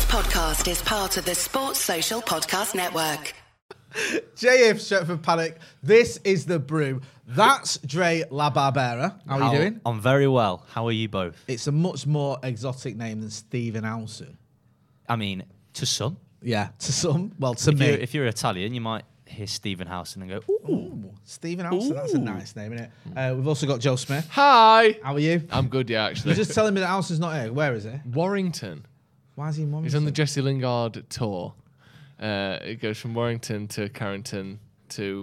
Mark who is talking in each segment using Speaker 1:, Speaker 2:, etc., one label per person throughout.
Speaker 1: podcast is part of the Sports Social Podcast Network.
Speaker 2: JF Stretford Panic. This is the brew. That's Dre La Barbera. How are you doing?
Speaker 3: I'm very well. How are you both?
Speaker 2: It's a much more exotic name than Stephen Alson.
Speaker 3: I mean, to some.
Speaker 2: Yeah, to some. Well, to me.
Speaker 3: If you're Italian, you might hear Stephen Housen and go, ooh.
Speaker 2: Stephen Alson, that's a nice name, isn't it? We've also got Joe Smith.
Speaker 4: Hi.
Speaker 2: How are you?
Speaker 4: I'm good, yeah, actually.
Speaker 2: You're just telling me that Alson's not here. Where is he?
Speaker 4: Warrington.
Speaker 2: Why is he in Warrington?
Speaker 4: He's on the Jesse Lingard tour. It goes from Warrington to Carrington to,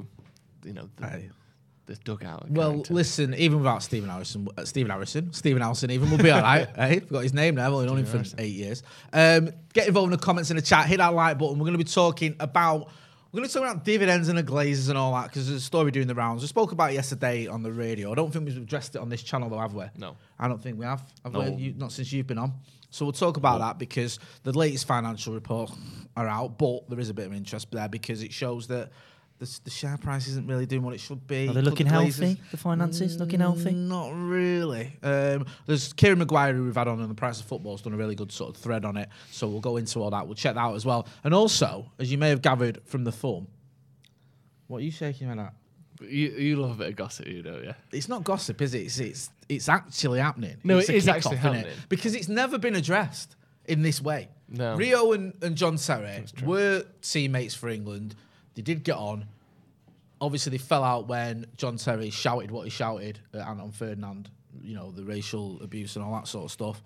Speaker 4: the dugout. At
Speaker 2: Well,
Speaker 4: Carrington.
Speaker 2: listen, even without Stephen Alson even will be all right. Hey, we've got his name now. We've only known him for 8 years. Get involved in the comments in the chat. Hit that like button. We're going to be talking about dividends and the Glazers and all that because there's a story doing the rounds. We spoke about it yesterday on the radio. I don't think we've addressed it on this channel, though, have we?
Speaker 4: No.
Speaker 2: I don't think we have.
Speaker 4: No.
Speaker 2: Not since you've been on. So we'll talk about that because the latest financial reports are out, but there is a bit of interest there because it shows that the share price isn't really doing what it should be.
Speaker 3: Are they looking healthy? The finances looking healthy?
Speaker 2: Not really. There's Kieran Maguire, who we've had on The Price of Football, has done a really good sort of thread on it. So we'll go into all that. We'll check that out as well. And also, as you may have gathered from the thumb, what are you shaking at?
Speaker 4: You love a bit of gossip, you know, yeah?
Speaker 2: It's not gossip, is it? It's actually happening.
Speaker 4: No,
Speaker 2: it's
Speaker 4: it is actually happening.
Speaker 2: Because it's never been addressed in this way.
Speaker 4: No.
Speaker 2: Rio and John Terry were teammates for England. They did get on. Obviously, they fell out when John Terry shouted what he shouted at Anton Ferdinand, the racial abuse and all that sort of stuff.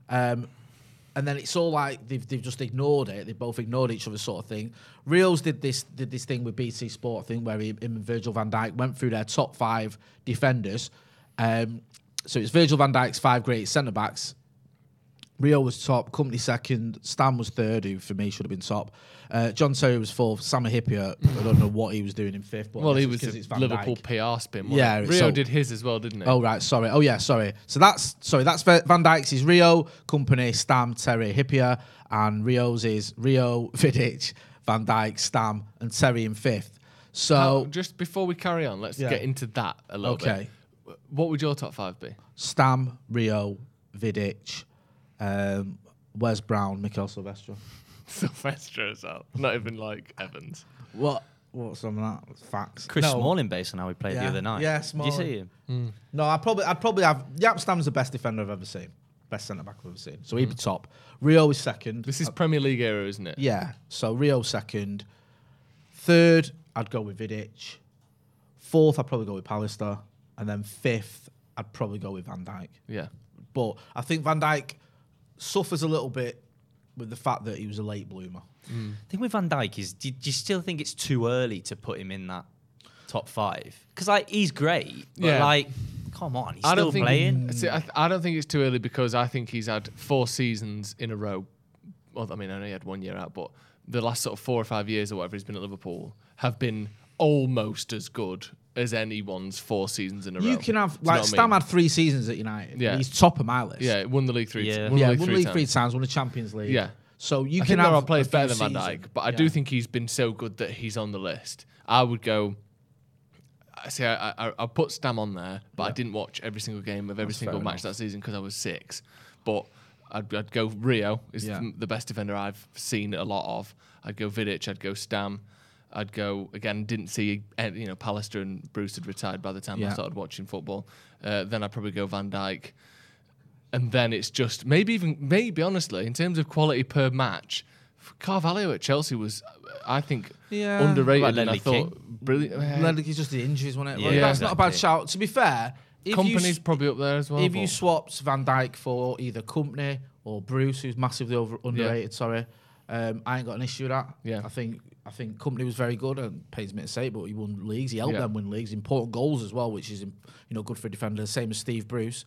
Speaker 2: And then it's all like they've just ignored it. They both ignored each other, sort of thing. Rio's did this thing with BT Sport thing where him and Virgil van Dijk went through their top 5 defenders. So it's Virgil van Dijk's 5 greatest centre backs. Rio was top, Company second, Stam was third, who for me should have been top. John Terry was fourth, Sami Hyypiä, I don't know what he was doing in fifth. But
Speaker 4: He was a Liverpool PR spin.
Speaker 2: Yeah,
Speaker 4: Rio did his as well, didn't he?
Speaker 2: Oh right, sorry. Oh yeah, sorry. So that's Van Dijk's is Rio, Company, Stam, Terry, Hyypiä, and Rio's is Rio, Vidic, Van Dijk, Stam, and Terry in fifth. So
Speaker 4: just before we carry on, let's get into that a little bit.
Speaker 2: Okay.
Speaker 4: What would your top 5 be?
Speaker 2: Stam, Rio, Vidic, Wes Brown, Mikel Silvestre.
Speaker 4: Silvestre as well. Not even like Evans.
Speaker 2: What's some of that? Facts.
Speaker 3: Chris Smalling, based on how we played the other night.
Speaker 2: Yeah,
Speaker 3: Smalling. Did you see him?
Speaker 2: No, I'd probably have Jaap Stam's the best defender I've ever seen. Best centre back I've ever seen. So he'd be top. Rio is second.
Speaker 4: This is Premier League era, isn't it?
Speaker 2: Yeah. So Rio second. Third, I'd go with Vidic. Fourth, I'd probably go with Pallister. And then fifth, I'd probably go with Van Dijk.
Speaker 4: Yeah.
Speaker 2: But I think Van Dijk suffers a little bit with the fact that he was a late bloomer.
Speaker 3: The thing with Van Dijk is, do you still think it's too early to put him in that top 5? Because he's great, but come on, he's still playing.
Speaker 4: I don't think it's too early because I think he's had 4 seasons in a row. Well, I mean, I know he had 1 year out, but the last sort of 4 or 5 years or whatever he's been at Liverpool have been almost as good as anyone's 4 seasons in a row.
Speaker 2: You can have, Stam had 3 seasons at United.
Speaker 4: Yeah.
Speaker 2: He's top of my list.
Speaker 4: Yeah, won the league 3 times.
Speaker 2: Won the league 3 times, won the Champions League.
Speaker 4: Yeah.
Speaker 2: So you
Speaker 4: I
Speaker 2: can
Speaker 4: think there
Speaker 2: have
Speaker 4: are players
Speaker 2: a
Speaker 4: better
Speaker 2: few
Speaker 4: than Van
Speaker 2: seasons.
Speaker 4: Dijk, but I do think he's been so good that he's on the list. I would go... I put Stam on there, but I didn't watch every single game of every single match that season because I was 6. But I'd go Rio is the best defender I've seen a lot of. I'd go Vidic, I'd go Stam. I'd go, again, didn't see, Pallister and Bruce had retired by the time I started watching football. Then I'd probably go Van Dijk. And then it's just, maybe honestly, in terms of quality per match, Carvalho at Chelsea was, I think, underrated. And I thought, brilliant.
Speaker 2: He's just the injuries, wasn't it?
Speaker 4: Yeah,
Speaker 2: That's not a bad shout. To be fair,
Speaker 4: Company's probably up there as well.
Speaker 2: If you swapped Van Dijk for either Company or Bruce, who's massively underrated, I ain't got an issue with that.
Speaker 4: Yeah.
Speaker 2: I think Company was very good, and pains me to say, but he won leagues. He helped them win leagues, important goals as well, which is good for a defender. Same as Steve Bruce.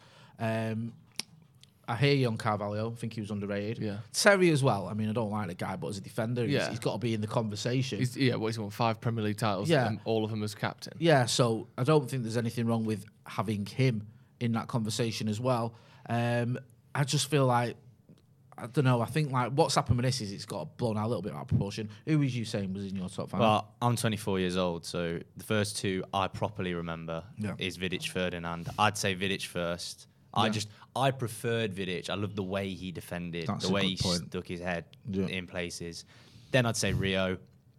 Speaker 2: I hear you on Carvalho. I think he was underrated.
Speaker 4: Yeah.
Speaker 2: Terry as well. I mean, I don't like the guy, but as a defender,
Speaker 4: Yeah.
Speaker 2: he's got to be in the conversation.
Speaker 4: He's won 5 Premier League titles, and all of them as captain.
Speaker 2: Yeah, so I don't think there's anything wrong with having him in that conversation as well. I just feel like, I don't know, I think what's happened with this is it's got blown out a little bit out of proportion. Who was you saying was in your top 5?
Speaker 3: Well, I'm 24 years old, so the first 2 I properly remember is Vidic, Ferdinand. I'd say Vidic first, I preferred Vidic. I loved the way he defended,
Speaker 2: That's
Speaker 3: the
Speaker 2: a
Speaker 3: way
Speaker 2: good
Speaker 3: he
Speaker 2: point.
Speaker 3: stuck his head in places. Then I'd say Rio.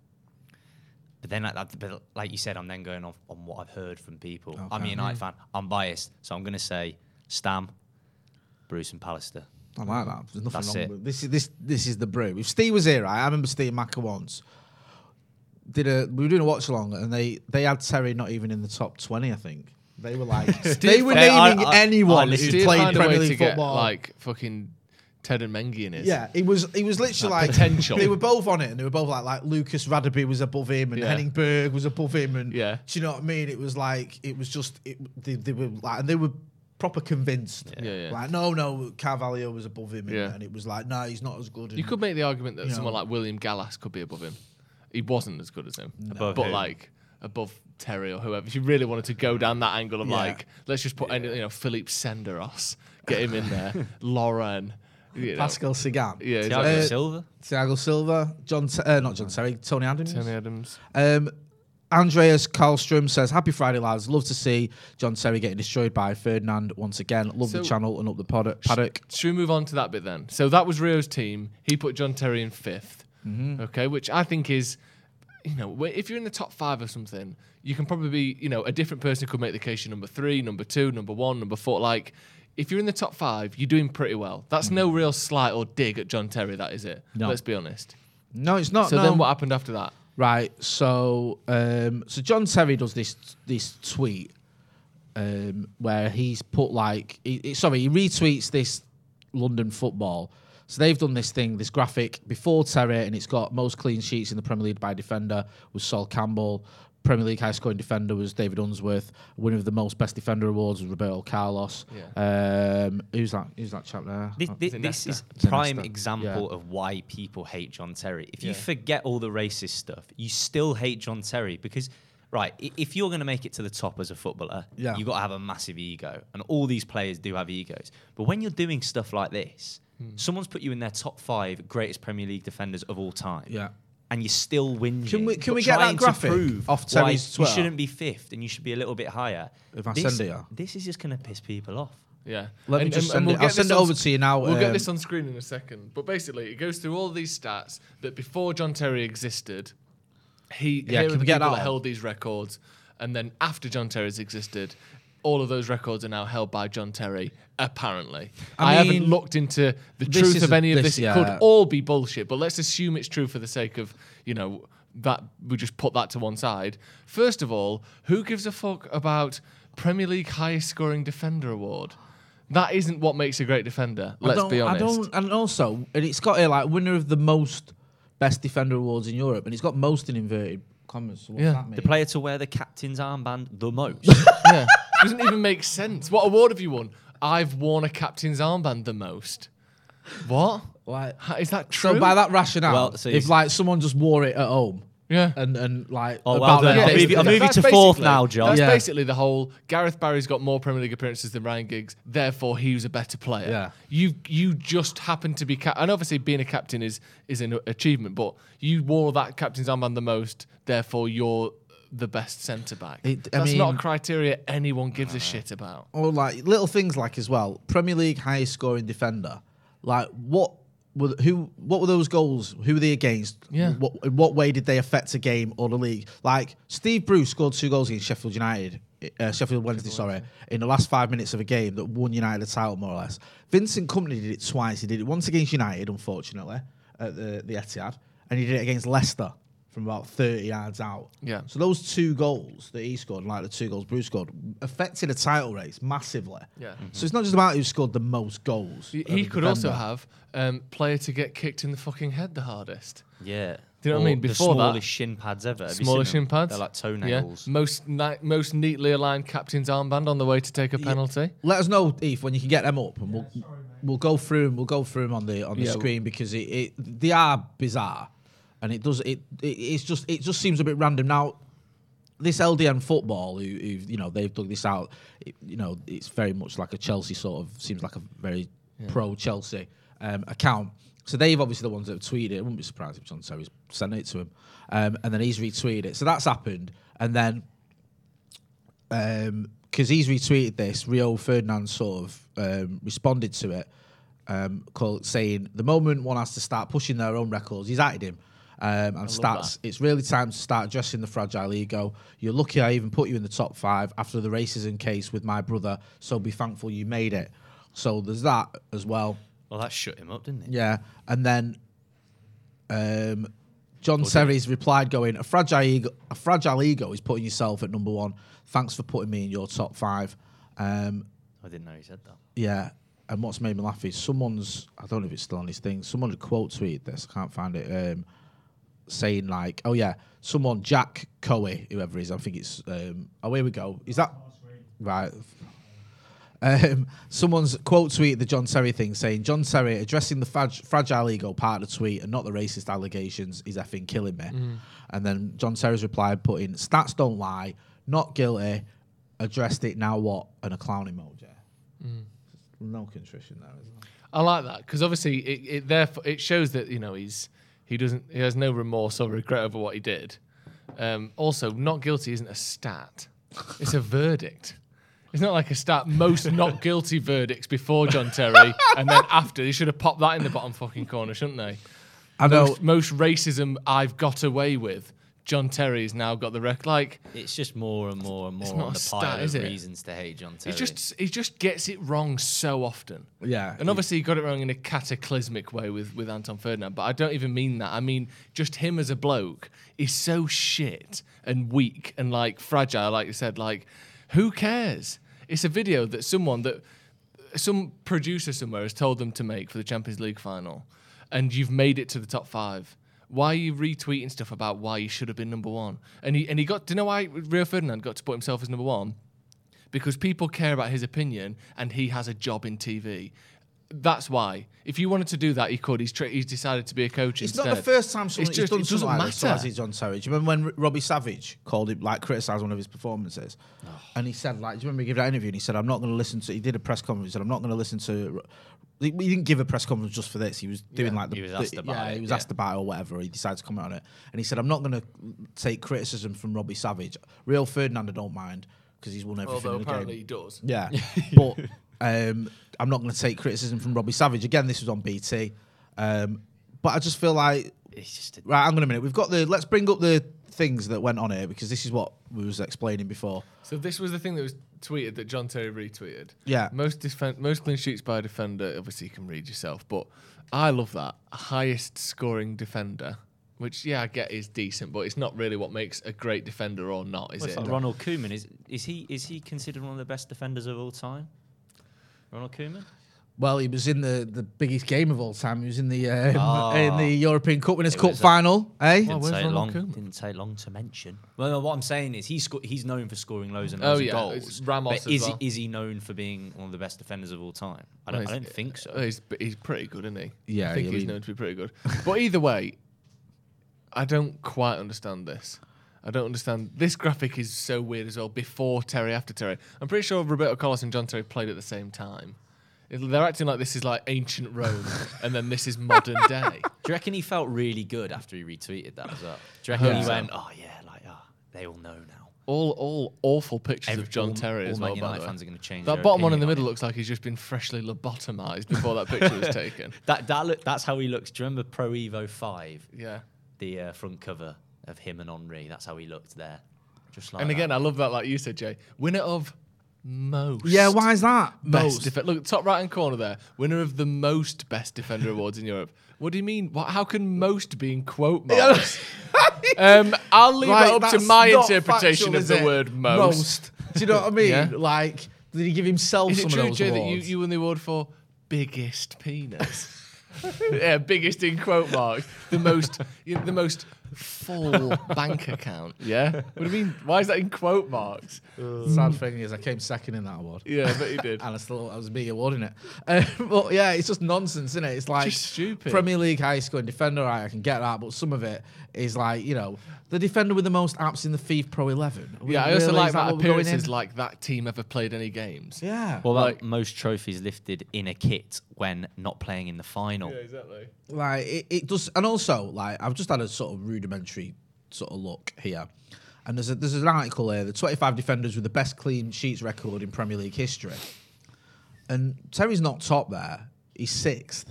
Speaker 3: But then, like you said, I'm then going off on what I've heard from people.
Speaker 2: Okay.
Speaker 3: I'm a United fan. I'm biased, so I'm going to say Stam, Bruce, and Pallister.
Speaker 2: I like that. There's nothing
Speaker 3: That's
Speaker 2: wrong
Speaker 3: it.
Speaker 2: with this is the brew. If Steve was here, right, I remember Steve Macker once. We were doing a watch along, and they had Terry not even in the top 20. I think they were like they were naming anyone who played Premier League football.
Speaker 4: Like fucking Ted and Mengi in it.
Speaker 2: Yeah, it was literally like
Speaker 4: potential.
Speaker 2: They were both on it, and they were both like Lucas Radeby was above him, and Henning Berg was above him, and do you know what I mean? It was like they were like, and they were proper convinced. Like no, Carvalho was above him, and it was like no, he's not as good.
Speaker 4: You could make the argument that someone like William Gallas could be above him. He wasn't as good as him, but like above Terry or whoever. If you really wanted to go down that angle of like, let's just put Philippe Senderos, get him in there, Lauren.
Speaker 2: Pascal Sagan,
Speaker 3: Thiago
Speaker 2: Silva, Tony Adams. Andreas Karlstrom says, happy Friday, lads. Love to see John Terry getting destroyed by Ferdinand once again. Love the channel and up the paddock.
Speaker 4: Should we move on to that bit then? So that was Rio's team. He put John Terry in 5th. Okay, which I think is, if you're in the top 5 or something, you can probably be, a different person could make the case you're number 3, number 2, number 1, number 4. Like, if you're in the top 5, you're doing pretty well. That's no real slight or dig at John Terry, that is it. No. Let's be honest.
Speaker 2: No, it's not.
Speaker 4: So then what happened after that?
Speaker 2: Right, so John Terry does this tweet where he's put he retweets this London Football. So they've done this graphic before Terry, and it's got most clean sheets in the Premier League by defender was Sol Campbell. Premier League high scoring defender was David Unsworth. Winner of the most best defender awards was Roberto Carlos. Who's that chap there?
Speaker 3: This is prime example of why people hate John Terry. If you forget all the racist stuff, you still hate John Terry because, right, if you're going to make it to the top as a footballer, you've got to have a massive ego. And all these players do have egos. But when you're doing stuff like this, someone's put you in their top 5 greatest Premier League defenders of all time. Yeah. And you're still whinging.
Speaker 2: Can we get that graphic off Terry's Twitter?
Speaker 3: You shouldn't be 5th and you should be a little bit higher.
Speaker 2: If I send it you.
Speaker 3: This is just going to piss people off.
Speaker 4: Yeah.
Speaker 2: Let me just send it. I'll send it over to you now.
Speaker 4: We'll get this on screen in a second. But basically, it goes through all these stats that before John Terry existed, here are the people that held these records. And then after John Terry's existed, all of those records are now held by John Terry, apparently. I haven't looked into the truth of any of this. It could all be bullshit, but let's assume it's true for the sake of, that we just put that to one side. First of all, who gives a fuck about Premier League highest scoring defender award? That isn't what makes a great defender, let's be honest.
Speaker 2: And it's got here, winner of the most best defender awards in Europe, and it's got most in inverted commas. So what's that mean?
Speaker 3: The player to wear the captain's armband the most.
Speaker 4: Doesn't even make sense. What award have you won? I've worn a captain's armband the most. What? Is that true?
Speaker 2: So by that rationale, if someone just wore it at home, and
Speaker 3: I'll move you to 4th now, John.
Speaker 4: That's basically the whole. Gareth Barry's got more Premier League appearances than Ryan Giggs, therefore he was a better player.
Speaker 2: Yeah.
Speaker 4: You just happen to be, and obviously being a captain is an achievement, but you wore that captain's armband the most, therefore you're the best centre back. That's not a criteria anyone gives a shit about.
Speaker 2: Or little things as well. Premier League highest scoring defender. What were those goals? Who were they against?
Speaker 4: Yeah.
Speaker 2: In what way did they affect a game or the league? Steve Bruce scored 2 goals against Sheffield Wednesday, in the last 5 minutes of a game that won United the title, more or less. Vincent Kompany did it twice. He did it once against United, unfortunately, at the Etihad, and he did it against Leicester from about 30 yards out.
Speaker 4: Yeah.
Speaker 2: So those 2 goals that he scored, the 2 goals Bruce scored, affected a title race massively. Yeah. Mm-hmm. So it's not just about who scored the most goals.
Speaker 4: He could also have player to get kicked in the fucking head the hardest.
Speaker 3: Yeah.
Speaker 4: Do you know what I mean?
Speaker 3: Before the smallest shin pads ever.
Speaker 4: Smallest shin pads?
Speaker 3: They're like toenails.
Speaker 4: Yeah. Most neatly aligned captain's armband on the way to take a penalty.
Speaker 2: Let us know, Eve, when you can get them up, and we'll go through them. We'll go through them on the screen because they are bizarre. And it just seems a bit random. Now, this LDN Football, who they've dug this out. It's very much like a Chelsea seems like a very pro Chelsea account. So they've obviously the ones that have tweeted it. I wouldn't be surprised if John Terry's sent it to him, and then he's retweeted it. So that's happened, and then because he's retweeted this, Rio Ferdinand sort of responded to it, saying the moment one has to start pushing their own records, he's added him. And starts. It's really time to start addressing the fragile ego. You're lucky I even put you in the top 5 after the racism case with my brother. So be thankful you made it. So there's that as well.
Speaker 3: Well, that shut him up, didn't it?
Speaker 2: Yeah, and then John Terry's replied, going, "A fragile ego is putting yourself at number 1. Thanks for putting me in your top 5."
Speaker 3: I didn't know he said that.
Speaker 2: Yeah. And what's made me laugh is someone's, I don't know if it's still on his thing, someone had quote tweeted this, I can't find it, saying like, oh yeah, someone, Jack Coey, whoever it is, I think it's, oh, here we go. Is that, right. Someone's quote tweeted the John Terry thing saying, John Terry addressing the fragile ego part of the tweet and not the racist allegations is effing killing me. And then John Terry's replied, putting, stats don't lie, not guilty, addressed it, now what, and a clown emoji. No contrition there, isn't there?
Speaker 4: I like that because obviously it shows that he has no remorse or regret over what he did. Also, not guilty isn't a stat; it's a verdict. It's not like a stat. Most not guilty verdicts before John Terry and then after. They should have popped that in the bottom fucking corner, shouldn't they?
Speaker 2: I know.
Speaker 4: Most racism I've got away with. John Terry's now got the record. Like,
Speaker 3: it's just more and more and more on the pile of reasons to hate John Terry.
Speaker 4: He just gets it wrong so often.
Speaker 2: Yeah.
Speaker 4: And obviously he got it wrong in a cataclysmic way with Anton Ferdinand, but I don't even mean that. I mean, just him as a bloke is so shit and weak and, like, fragile, like you said. Like, who cares? It's a video that some producer somewhere has told them to make for the Champions League final, and you've made it to the top 5. Why are you retweeting stuff about why he should have been number 1? And he got, do you know why Rio Ferdinand got to put himself as number 1? Because people care about his opinion and he has a job in TV. That's why. If you wanted to do that, he could. He's decided to be a coach instead.
Speaker 2: It's not the first time he's done something like this,
Speaker 4: matter.
Speaker 2: So as John Terry. Do you remember when Robbie Savage called him, like, criticised one of his performances? Oh. And he said, like, do you remember he gave that interview and he said, I'm not going to listen to, he did a press conference, he said, I'm not going to listen to, he didn't give a press conference just for this. He was doing
Speaker 3: he was asked about it.
Speaker 2: He was asked about it or whatever. He decided to comment on it. And he said, I'm not going to take criticism from Robbie Savage. Rio Ferdinand, I don't mind, because he's won everything in the game.
Speaker 4: Apparently he does.
Speaker 2: Yeah. But I'm not going to take criticism from Robbie Savage. Again, this was on BT. But I just feel like, right, hang on a minute. Let's bring up the things that went on here, because this is what we was explaining before.
Speaker 4: So this was the thing that was tweeted that John Terry retweeted.
Speaker 2: Yeah.
Speaker 4: Most clean sheets by a defender, obviously you can read yourself, but I love that. Highest scoring defender, which, yeah, I get is decent, but it's not really what makes a great defender or not, is it?
Speaker 3: Like Ronald Koeman, is he considered one of the best defenders of all time? Ronald Koeman?
Speaker 2: Well, he was in the biggest game of all time. He was in the in the European Cup Winners' Cup final.
Speaker 3: Didn't take long to mention. Well, no, what I'm saying is he's known for scoring loads and loads of goals.
Speaker 4: It's Ramos
Speaker 3: but
Speaker 4: as well.
Speaker 3: is he known for being one of the best defenders of all time? I don't think so.
Speaker 4: He's pretty good, isn't he?
Speaker 2: Yeah,
Speaker 4: I think he's known to be pretty good. But either way, I don't quite understand this. I don't understand. This graphic is so weird as well. Before Terry, after Terry. I'm pretty sure Roberto Carlos and John Terry played at the same time. They're acting like this is like ancient Rome and then this is modern day.
Speaker 3: Do you reckon he felt really good after he retweeted that as well? Do you reckon he went, oh yeah, they all know now?
Speaker 4: All awful pictures of John Terry as well.
Speaker 3: All United fans are going to change.
Speaker 4: That bottom one in the middle looks like he's just been freshly lobotomized before that picture was taken.
Speaker 3: That's how he looks. Do you remember Pro Evo 5?
Speaker 4: Yeah.
Speaker 3: The front cover of him and Henry. That's how he looked there. Just like.
Speaker 4: And again, I love that, like you said, Jay. Winner of most.
Speaker 2: Yeah, why is that?
Speaker 4: Best look, top right hand corner there. Winner of the most best defender awards in Europe. What do you mean? How can most be in quote marks? I'll leave it up to my interpretation of the word most.
Speaker 2: Do you know what I mean?
Speaker 4: Yeah.
Speaker 2: Like, did he give himself
Speaker 4: is
Speaker 2: some
Speaker 4: it
Speaker 2: of
Speaker 4: true,
Speaker 2: those
Speaker 4: Jay,
Speaker 2: awards?
Speaker 4: that you won the award for biggest penis? Yeah, biggest in quote marks. The most full bank account. Yeah. What do you mean? Why is that in quote marks?
Speaker 2: Sad thing is, I came second in that award.
Speaker 4: Yeah, I bet you did.
Speaker 2: And I was me awarding it. But yeah, it's just nonsense, isn't it? It's like
Speaker 4: just stupid.
Speaker 2: Premier League high scoring defender, right, I can get that, but some of it is like, the defender with the most apps in the FIFA Pro 11.
Speaker 4: Yeah, I also like that appearances like that team ever played any games.
Speaker 2: Yeah.
Speaker 3: Well, like most trophies lifted in a kit when not playing in the final.
Speaker 4: Yeah, exactly.
Speaker 2: Like, it does, and also, like, I've just had a sort of rudimentary sort of look here. And there's an article here, the 25 defenders with the best clean sheets record in Premier League history. And Terry's not top there. He's 6th.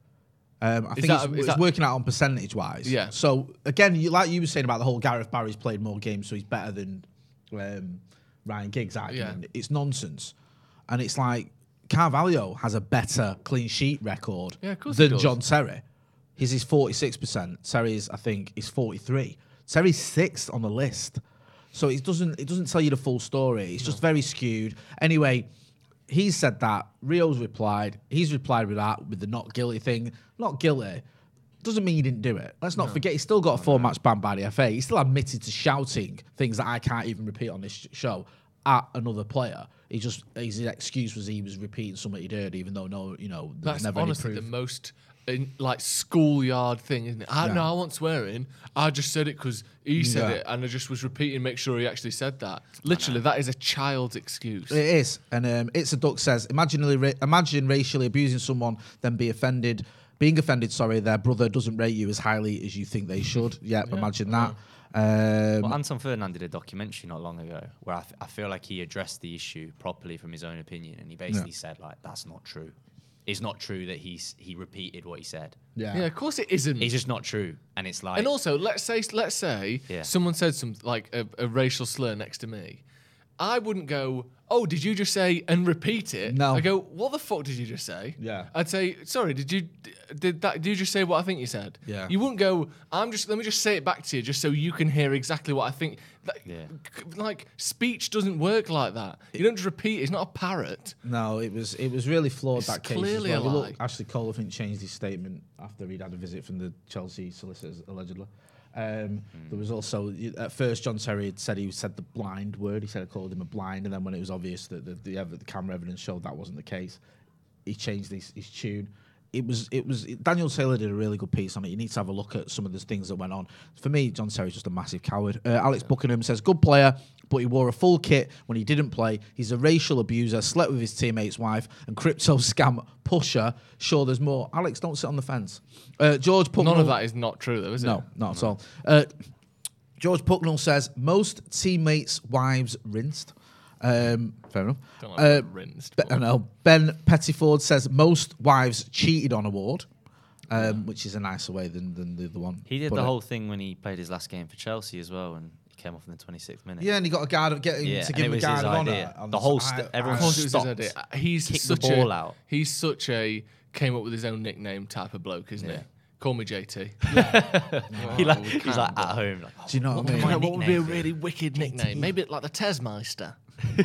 Speaker 2: I think it's working out on percentage-wise.
Speaker 4: Yeah.
Speaker 2: So, again, like you were saying about the whole Gareth Barry's played more games, so he's better than Ryan Giggs argument. Yeah. It's nonsense. And it's like, Carvalho has a better clean sheet record than John Terry. His is 46%. Terry's, I think, is 43%. Terry's 6th on the list. So it doesn't tell you the full story. It's just very skewed. Anyway, he's said that. Rio's replied. He's replied with that, with the not guilty thing. Not guilty doesn't mean he didn't do it. Let's not forget, he's still got a 4-match ban by the FA. He still admitted to shouting things that I can't even repeat on this show at another player. His excuse was he was repeating something he'd heard, even though
Speaker 4: that's
Speaker 2: never
Speaker 4: honestly the most schoolyard thing, isn't it? No, I wasn't swearing. I just said it because he said it, and I just was repeating, make sure he actually said that. Literally, that is a child's excuse.
Speaker 2: It is, and It's a Duck says, imagine racially abusing someone, then being offended. Their brother doesn't rate you as highly as you think they should. Imagine that.
Speaker 3: Well, Anton Ferdinand did a documentary not long ago where I feel like he addressed the issue properly from his own opinion, and he basically said, like, that's not true. It's not true that he repeated what he said.
Speaker 4: Yeah, of course it isn't.
Speaker 3: It's just not true, and it's like.
Speaker 4: And also, let's say someone said some like a racial slur next to me. I wouldn't go, oh, did you just say, and repeat it?
Speaker 2: No.
Speaker 4: I go, what the fuck did you just say?
Speaker 2: Yeah.
Speaker 4: I'd say, sorry, did you just say what I think you said?
Speaker 2: Yeah.
Speaker 4: You wouldn't go, let me just say it back to you just so you can hear exactly what I think. Like, speech doesn't work like that. You don't just repeat it. It's not a parrot.
Speaker 2: No, it was really flawed,
Speaker 4: it's
Speaker 2: that case.
Speaker 4: Clearly a lie.
Speaker 2: Ashley Cole, I think, changed his statement after he'd had a visit from the Chelsea solicitors, allegedly. There was also, at first, John Terry had said he said the blind word. He said I called him a blind, and then when it was obvious that the camera evidence showed that wasn't the case, he changed his tune. It was Daniel Taylor did a really good piece on it. You need to have a look at some of the things that went on. For me, John Terry's just a massive coward. Alex Buckingham says, good player, but he wore a full kit when he didn't play. He's a racial abuser, slept with his teammate's wife, and crypto scam pusher. Sure, there's more. Alex, don't sit on the fence. George Pucknell.
Speaker 4: None of that is not true, though, is it?
Speaker 2: No, not at all. George Pucknell says, most teammates' wives rinsed. Fair enough.
Speaker 4: Don't like rinsed.
Speaker 2: I know. Ben Pettiford says most wives cheated on award, which is a nicer way than the other one.
Speaker 3: He did the whole thing when he played his last game for Chelsea as well, and he came off in the 26th minute.
Speaker 2: Yeah, and he got a guard to give him a guard of honour.
Speaker 3: The whole everyone stopped.
Speaker 4: He's
Speaker 3: kicked
Speaker 4: such
Speaker 3: the ball out.
Speaker 4: He's such a came up with his own nickname type of bloke, isn't he? Call me JT.
Speaker 3: He's like at home. Like,
Speaker 2: do you know what I mean?
Speaker 4: What would be a really wicked nickname? Maybe like the Tesmeister.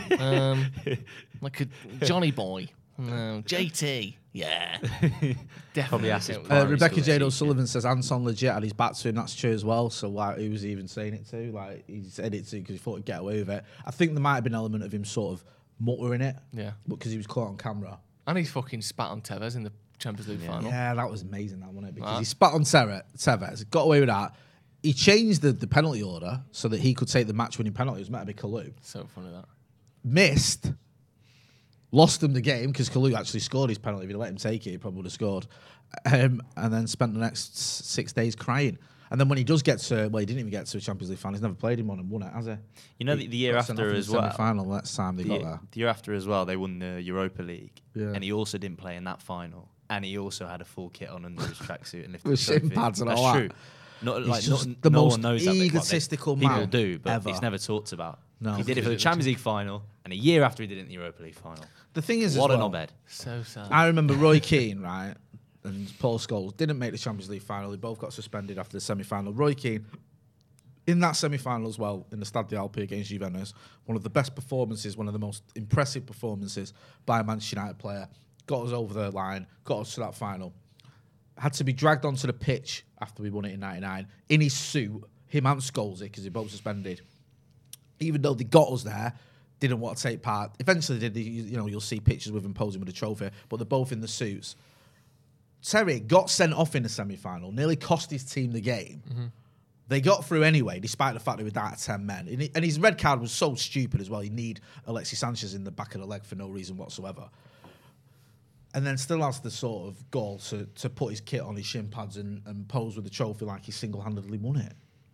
Speaker 4: Like a Johnny Boy. No, JT. Yeah.
Speaker 3: Definitely.
Speaker 2: Rebecca Jade O'Sullivan says Anton legit had his back to him. That's true as well. So why he was even saying it to? Like, he said it to because he thought he'd get away with it. I think there might have been an element of him sort of muttering it.
Speaker 4: Yeah.
Speaker 2: Because he was caught on camera.
Speaker 4: And he fucking spat on Tevez in the Champions League final.
Speaker 2: Yeah, that was amazing, that wasn't it? Because he spat on Tevez, got away with that. He changed the penalty order so that he could take the match-winning penalty. It was meant to be Kalou.
Speaker 4: So funny that.
Speaker 2: Missed. Lost them the game because Kalou actually scored his penalty. If he'd let him take it, he probably would have scored. And then spent the next 6 days crying. And then when he does get to, he didn't even get to a Champions League final. He's never played in one and won it, has he?
Speaker 3: You know, the year after as well.
Speaker 2: Semi-final next time they got there.
Speaker 3: The year after as well, they won the Europa League.
Speaker 2: Yeah.
Speaker 3: And he also didn't play in that final. And he also had a full kit on under his tracksuit and lifted
Speaker 2: with shin pads and all that.
Speaker 3: That's true.
Speaker 2: The
Speaker 3: no
Speaker 2: most
Speaker 3: one knows that.
Speaker 2: egotistical man
Speaker 3: people do, but
Speaker 2: ever.
Speaker 3: It's never talked about.
Speaker 2: No,
Speaker 3: he did it for the Champions League final, and a year after he did it in the Europa League final.
Speaker 2: The thing is,
Speaker 3: what
Speaker 2: as
Speaker 3: a
Speaker 2: well,
Speaker 3: knobhead.
Speaker 4: So sad.
Speaker 2: I remember Roy Keane, right, and Paul Scholes didn't make the Champions League final. They both got suspended after the semi-final. Roy Keane, in that semi-final as well, in the Stade d'Alpi against Juventus, one of the best performances, one of the most impressive performances by a Manchester United player. Got us over the line, got us to that final. Had to be dragged onto the pitch after we won it in '99 in his suit, him and Scholes, because they both suspended. Even though they got us there, didn't want to take part. Eventually, you'll see pictures with him posing with a trophy, but they're both in the suits. Terry got sent off in the semi-final, nearly cost his team the game. Mm-hmm. They got through anyway, despite the fact they were down to 10 men. And his red card was so stupid as well. You need Alexis Sanchez in the back of the leg for no reason whatsoever. And then still has the sort of goal to put his kit on his shin pads and pose with the trophy like he single-handedly won it.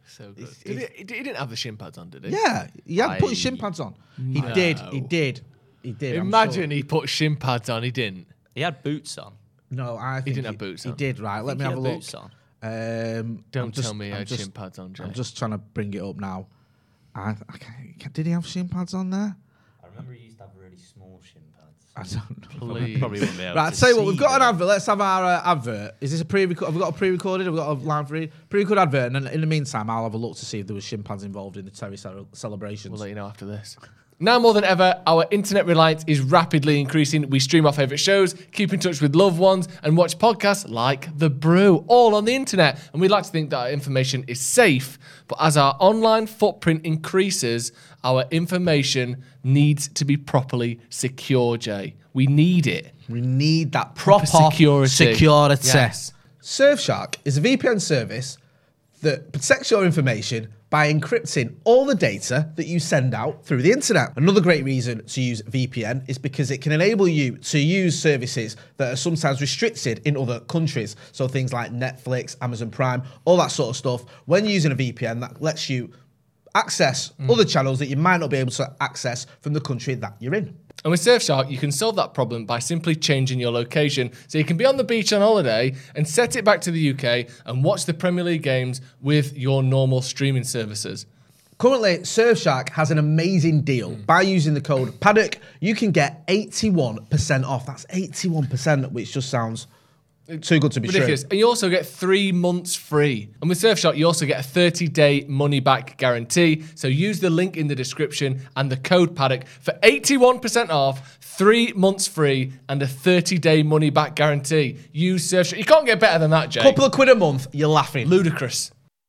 Speaker 4: So good. He didn't have the shin pads on, did he?
Speaker 2: Yeah, he had put his shin pads on. He did.
Speaker 4: Imagine he put shin pads on. He didn't.
Speaker 3: He had boots on.
Speaker 2: No, I think
Speaker 4: he didn't have boots on.
Speaker 2: He did, right. Let me have a look.
Speaker 3: Boots on.
Speaker 4: Don't tell me he had shin pads on, Jay.
Speaker 2: I'm just trying to bring it up now. Did he have shin pads on there?
Speaker 3: I remember he used to have really small shin pads.
Speaker 2: I don't know.
Speaker 4: Please.
Speaker 3: Probably wouldn't be able
Speaker 2: Right, I'll tell you what, we've got an advert. Let's have our advert. Is this a pre-record? Have we got a pre-recorded? Have we got a live read? Pre-recorded advert, and then in the meantime, I'll have a look to see if there was shin pads involved in the Terry celebrations.
Speaker 4: We'll let you know after this. Now more than ever, our internet reliance is rapidly increasing. We stream our favourite shows, keep in touch with loved ones, and watch podcasts like The Brew, all on the internet. And we'd like to think that our information is safe, but as our online footprint increases, our information needs to be properly secure, Jay. We need it.
Speaker 2: We need that proper security. Yes. Surfshark is a VPN service that protects your information by encrypting all the data that you send out through the internet. Another great reason to use VPN is because it can enable you to use services that are sometimes restricted in other countries. So things like Netflix, Amazon Prime, all that sort of stuff. When using a VPN, that lets you access other channels that you might not be able to access from the country that you're in.
Speaker 4: And with Surfshark, you can solve that problem by simply changing your location. So you can be on the beach on holiday and set it back to the UK and watch the Premier League games with your normal streaming services.
Speaker 2: Currently, Surfshark has an amazing deal. By using the code Paddock, you can get 81% off. That's 81%, which just sounds too good to be
Speaker 4: ridiculous.
Speaker 2: True.
Speaker 4: And you also get 3 months free. And with Surfshark, you also get a 30-day money-back guarantee. So use the link in the description and the code Paddock for 81% off, 3 months free, and a 30-day money-back guarantee. Use Surfshark. You can't get better than that, Jay.
Speaker 2: Couple of quid a month, you're laughing.
Speaker 4: Ludicrous.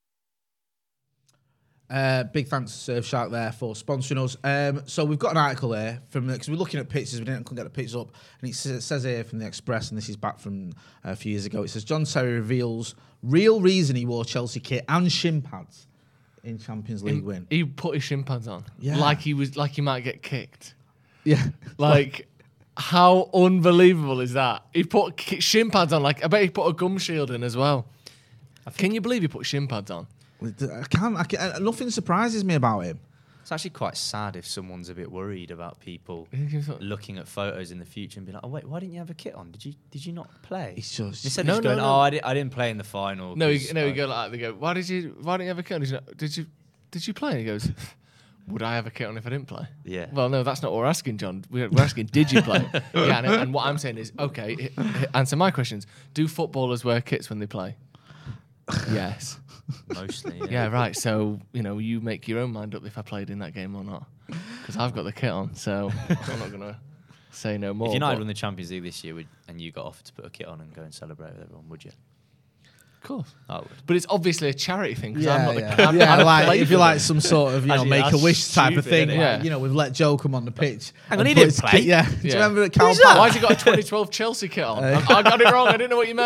Speaker 2: Big thanks to Surfshark there for sponsoring us. So we've got an article here from because we're looking at pictures, couldn't get the pictures up, and it says here from the Express, and this is back from a few years ago. It says John Terry reveals real reason he wore Chelsea kit and shin pads in Champions League win.
Speaker 4: He put his shin pads on,
Speaker 2: yeah,
Speaker 4: like he might get kicked.
Speaker 2: Yeah,
Speaker 4: like how unbelievable is that? He put shin pads on. Like I bet he put a gum shield in as well. Can you believe he put shin pads on?
Speaker 2: I can't. Nothing surprises me about him.
Speaker 3: It's actually quite sad if someone's a bit worried about people looking at photos in the future and be like, "Oh wait, why didn't you have a kit on? Did you not play?"
Speaker 2: It's just
Speaker 3: instead of going, "Oh, I didn't play in the final."
Speaker 4: No, you go like that. They go, "Why didn't you have a kit on? Did you play?" And he goes, "Would I have a kit on if I didn't play?"
Speaker 3: Yeah.
Speaker 4: Well, no, that's not what we're asking, John. We're asking, did you play? Yeah, and what I'm saying is, okay, answer my questions. Do footballers wear kits when they play? Yes.
Speaker 3: Mostly,
Speaker 4: yeah, right. So, you make your own mind up if I played in that game or not. Because I've got the kit on, so I'm not going to say no more.
Speaker 3: If United won the Champions League this year and you got offered to put a kit on and go and celebrate with everyone, would you?
Speaker 4: Of course.
Speaker 3: I would.
Speaker 4: But it's obviously a charity thing.
Speaker 2: Yeah, I'm like, if you like some sort of, make-a-wish type of thing.
Speaker 4: Yeah.
Speaker 2: We've let Joe come on the pitch.
Speaker 3: Hang on, he didn't play.
Speaker 2: Yeah. Do you remember at Cal
Speaker 4: Park? Why's he got a 2012 Chelsea kit on? I got it wrong. I didn't know what you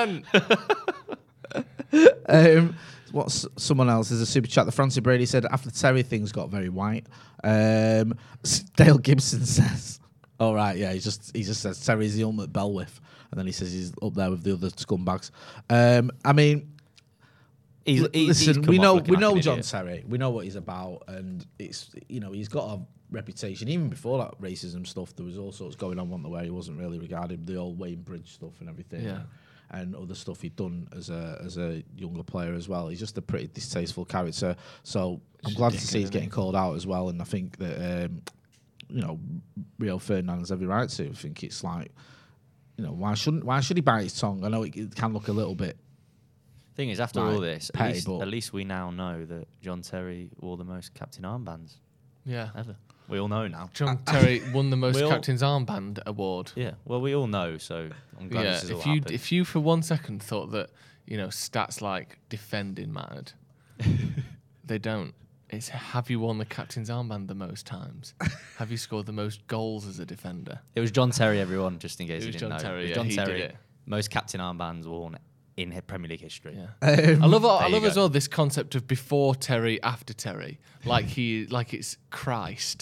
Speaker 4: meant.
Speaker 2: What's someone else? There's a super chat. The Francis Brady said after the Terry things got very white. Dale Gibson says, "All right, yeah." He just says Terry's the ultimate bell whiff, and then he says he's up there with the other scumbags. I mean, listen, we know John Terry. We know what he's about, and it's he's got a reputation. Even before that racism stuff, there was all sorts going on, wasn't there, where he wasn't really regarded, the old Wayne Bridge stuff and everything.
Speaker 4: Yeah.
Speaker 2: And other stuff he'd done as a younger player as well. He's just a pretty distasteful character. So I'm glad to see he's getting called out as well. And I think that Rio Ferdinand has every right to. I think it's like, why should he bite his tongue? I know it can look a little bit.
Speaker 3: Thing is, after all this,
Speaker 2: petty,
Speaker 3: at least we now know that John Terry wore the most captain armbands.
Speaker 4: Yeah,
Speaker 3: ever. We all know now.
Speaker 4: John Terry won the most captain's armband award.
Speaker 3: Yeah, well, we all know, so I'm glad this is all happened.
Speaker 4: If you for one second thought that, stats like defending mattered, they don't. It's have you won the captain's armband the most times? Have you scored the most goals as a defender?
Speaker 3: It was John Terry, everyone, just in case you didn't know.
Speaker 4: Terry,
Speaker 3: it was John Terry, most captain armbands worn in Premier League history.
Speaker 4: Yeah. I love as well this concept of before Terry, after Terry, like it's Christ,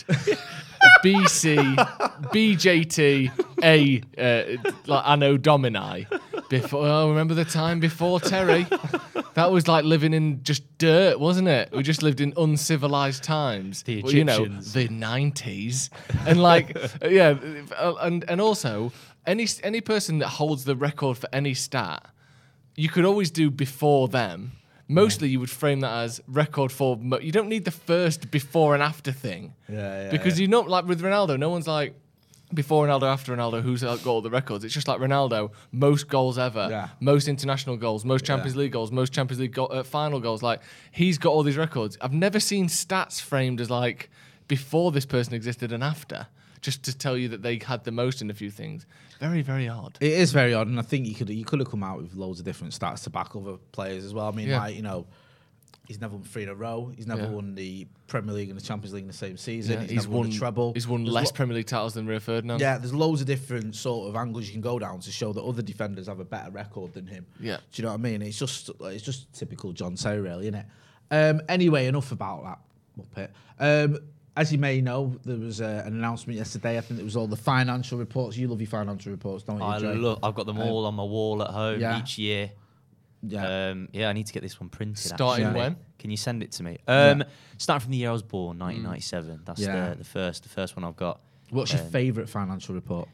Speaker 4: BC, BJT, like Anno Domini. Remember the time before Terry? That was like living in just dirt, wasn't it? We just lived in uncivilized times.
Speaker 3: The Egyptians.
Speaker 4: The 90s. And like, yeah, and also, any person that holds the record for any stat, you could always do before them. Mostly you would frame that as record for... You don't need the first before and after thing. Because you know, like with Ronaldo, no one's like... Before Ronaldo, after Ronaldo, who's got all the records? It's just like Ronaldo, most goals ever, most international goals, most Champions League goals, most Champions League final goals. Like, he's got all these records. I've never seen stats framed as like before this person existed and after, just to tell you that they had the most in a few things. Very, very odd.
Speaker 2: It is very odd, and I think you could have come out with loads of different stats to back other players as well. I mean, like, you know, he's never won 3 in a row. He's never won the Premier League and the Champions League in the same season. He's never won the treble.
Speaker 4: He's won less Premier League titles than Rio Ferdinand.
Speaker 2: Yeah, there's loads of different sort of angles you can go down to show that other defenders have a better record than him.
Speaker 4: Yeah.
Speaker 2: Do you know what I mean? It's just typical John Terry, really, isn't it? Anyway, enough about that Muppet. As you may know, there was an announcement yesterday. I think it was all the financial reports. You love your financial reports, don't you,
Speaker 3: I've got them all on my wall at home each year.
Speaker 2: Yeah.
Speaker 3: I need to get this one printed.
Speaker 4: Starting when?
Speaker 3: Can you send it to me? Starting from the year I was born, 1997. That's the first one I've got.
Speaker 2: What's your favourite financial report?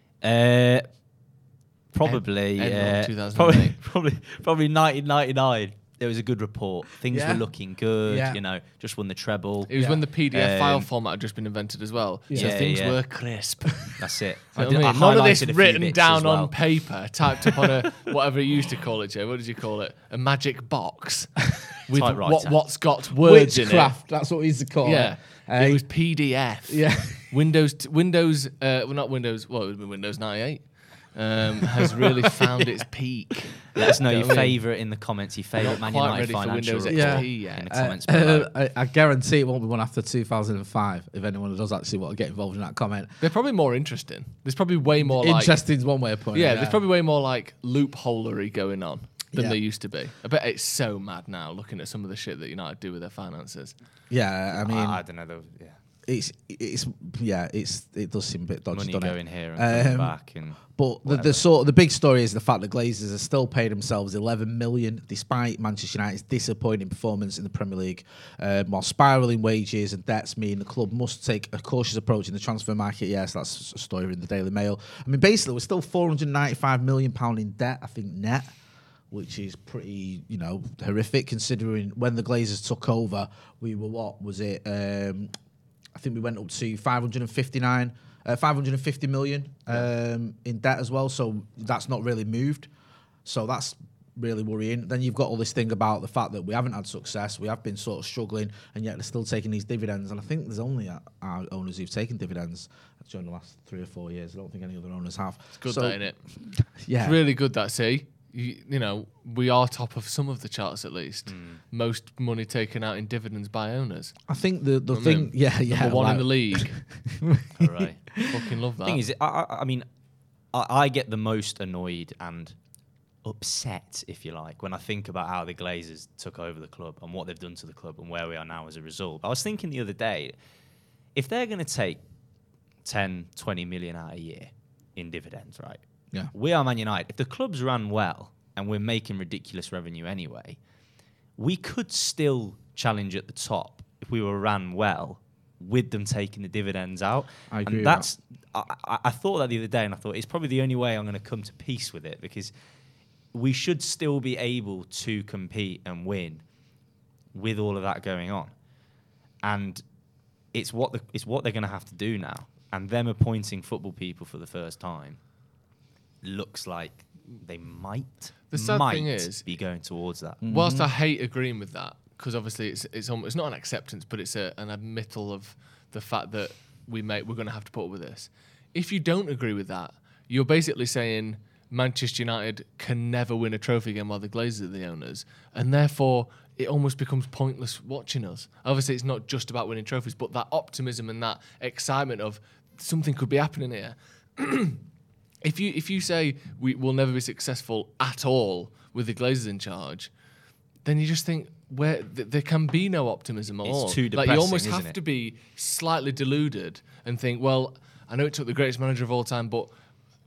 Speaker 3: Probably
Speaker 4: 2008.
Speaker 3: probably 1999. There was a good report. Things were looking good. You know, just won the treble.
Speaker 4: It was when the PDF file format had just been invented as well. So things were crisp.
Speaker 3: That's it.
Speaker 4: None of this written down on paper, typed up on a whatever you used to call it, Joe. What did you call it? A magic box with what's got words in it.
Speaker 2: Witchcraft. That's what we used to call it.
Speaker 4: It was PDF.
Speaker 2: Yeah.
Speaker 4: Windows. Not Windows. Well, it would be Windows 98. Has really found its peak.
Speaker 3: Let us know your favourite in the comments. Your favourite Man United financial report in the comments below.
Speaker 2: I guarantee it won't be one after 2005. If anyone does actually want to get involved in that comment,
Speaker 4: they're probably more interesting. There's probably way more
Speaker 2: interesting is one way of putting it.
Speaker 4: Yeah, there's probably way more like loopholery going on than there used to be. I bet it's so mad now looking at some of the shit that United do with their finances.
Speaker 2: Yeah, I mean,
Speaker 3: I don't know though. Yeah.
Speaker 2: It does seem a bit dodgy.
Speaker 3: Money going here and coming back, and
Speaker 2: but the big story is the fact that Glazers are still paying themselves 11 million despite Manchester United's disappointing performance in the Premier League, while spiralling wages and debts mean the club must take a cautious approach in the transfer market. Yes, that's a story in the Daily Mail. I mean, basically, we're still £495 million in debt, I think, net, which is pretty, horrific considering when the Glazers took over, we were, what was it? I think we went up to 550 million in debt as well. So that's not really moved. So that's really worrying. Then you've got all this thing about the fact that we haven't had success. We have been sort of struggling, and yet they're still taking these dividends. And I think there's only our owners who've taken dividends during the last 3 or 4 years. I don't think any other owners have.
Speaker 4: It's good, that, isn't it?
Speaker 2: Yeah.
Speaker 4: It's really good, that, see? We are top of some of the charts at least. Most money taken out in dividends by owners.
Speaker 2: I think the thing,
Speaker 4: number one in the league.
Speaker 3: All right.
Speaker 4: Fucking love that.
Speaker 3: Thing is, I mean, I get the most annoyed and upset, if you like, when I think about how the Glazers took over the club and what they've done to the club and where we are now as a result. I was thinking the other day, if they're going to take 10, 20 million out a year in dividends, right?
Speaker 2: Yeah.
Speaker 3: We are Man United. If the club's ran well and we're making ridiculous revenue anyway, we could still challenge at the top if we were ran well with them taking the dividends out.
Speaker 2: I agree.
Speaker 3: And that's I thought that the other day, and I thought it's probably the only way I'm going to come to peace with it, because we should still be able to compete and win with all of that going on. And it's what they're going to have to do now. And them appointing football people for the first time looks like they might be going towards that.
Speaker 4: Whilst I hate agreeing with that, because obviously it's not an acceptance, but it's an admittal of the fact that we're going to have to put up with this. If you don't agree with that, you're basically saying Manchester United can never win a trophy again while the Glazers are the owners, and therefore it almost becomes pointless watching us. Obviously, it's not just about winning trophies, but that optimism and that excitement of something could be happening here. If you say we will never be successful at all with the Glazers in charge, then you just think there can be no optimism at all.
Speaker 3: It's too depressing,
Speaker 4: you almost have
Speaker 3: it?
Speaker 4: to be slightly deluded and think, well, I know it took the greatest manager of all time, but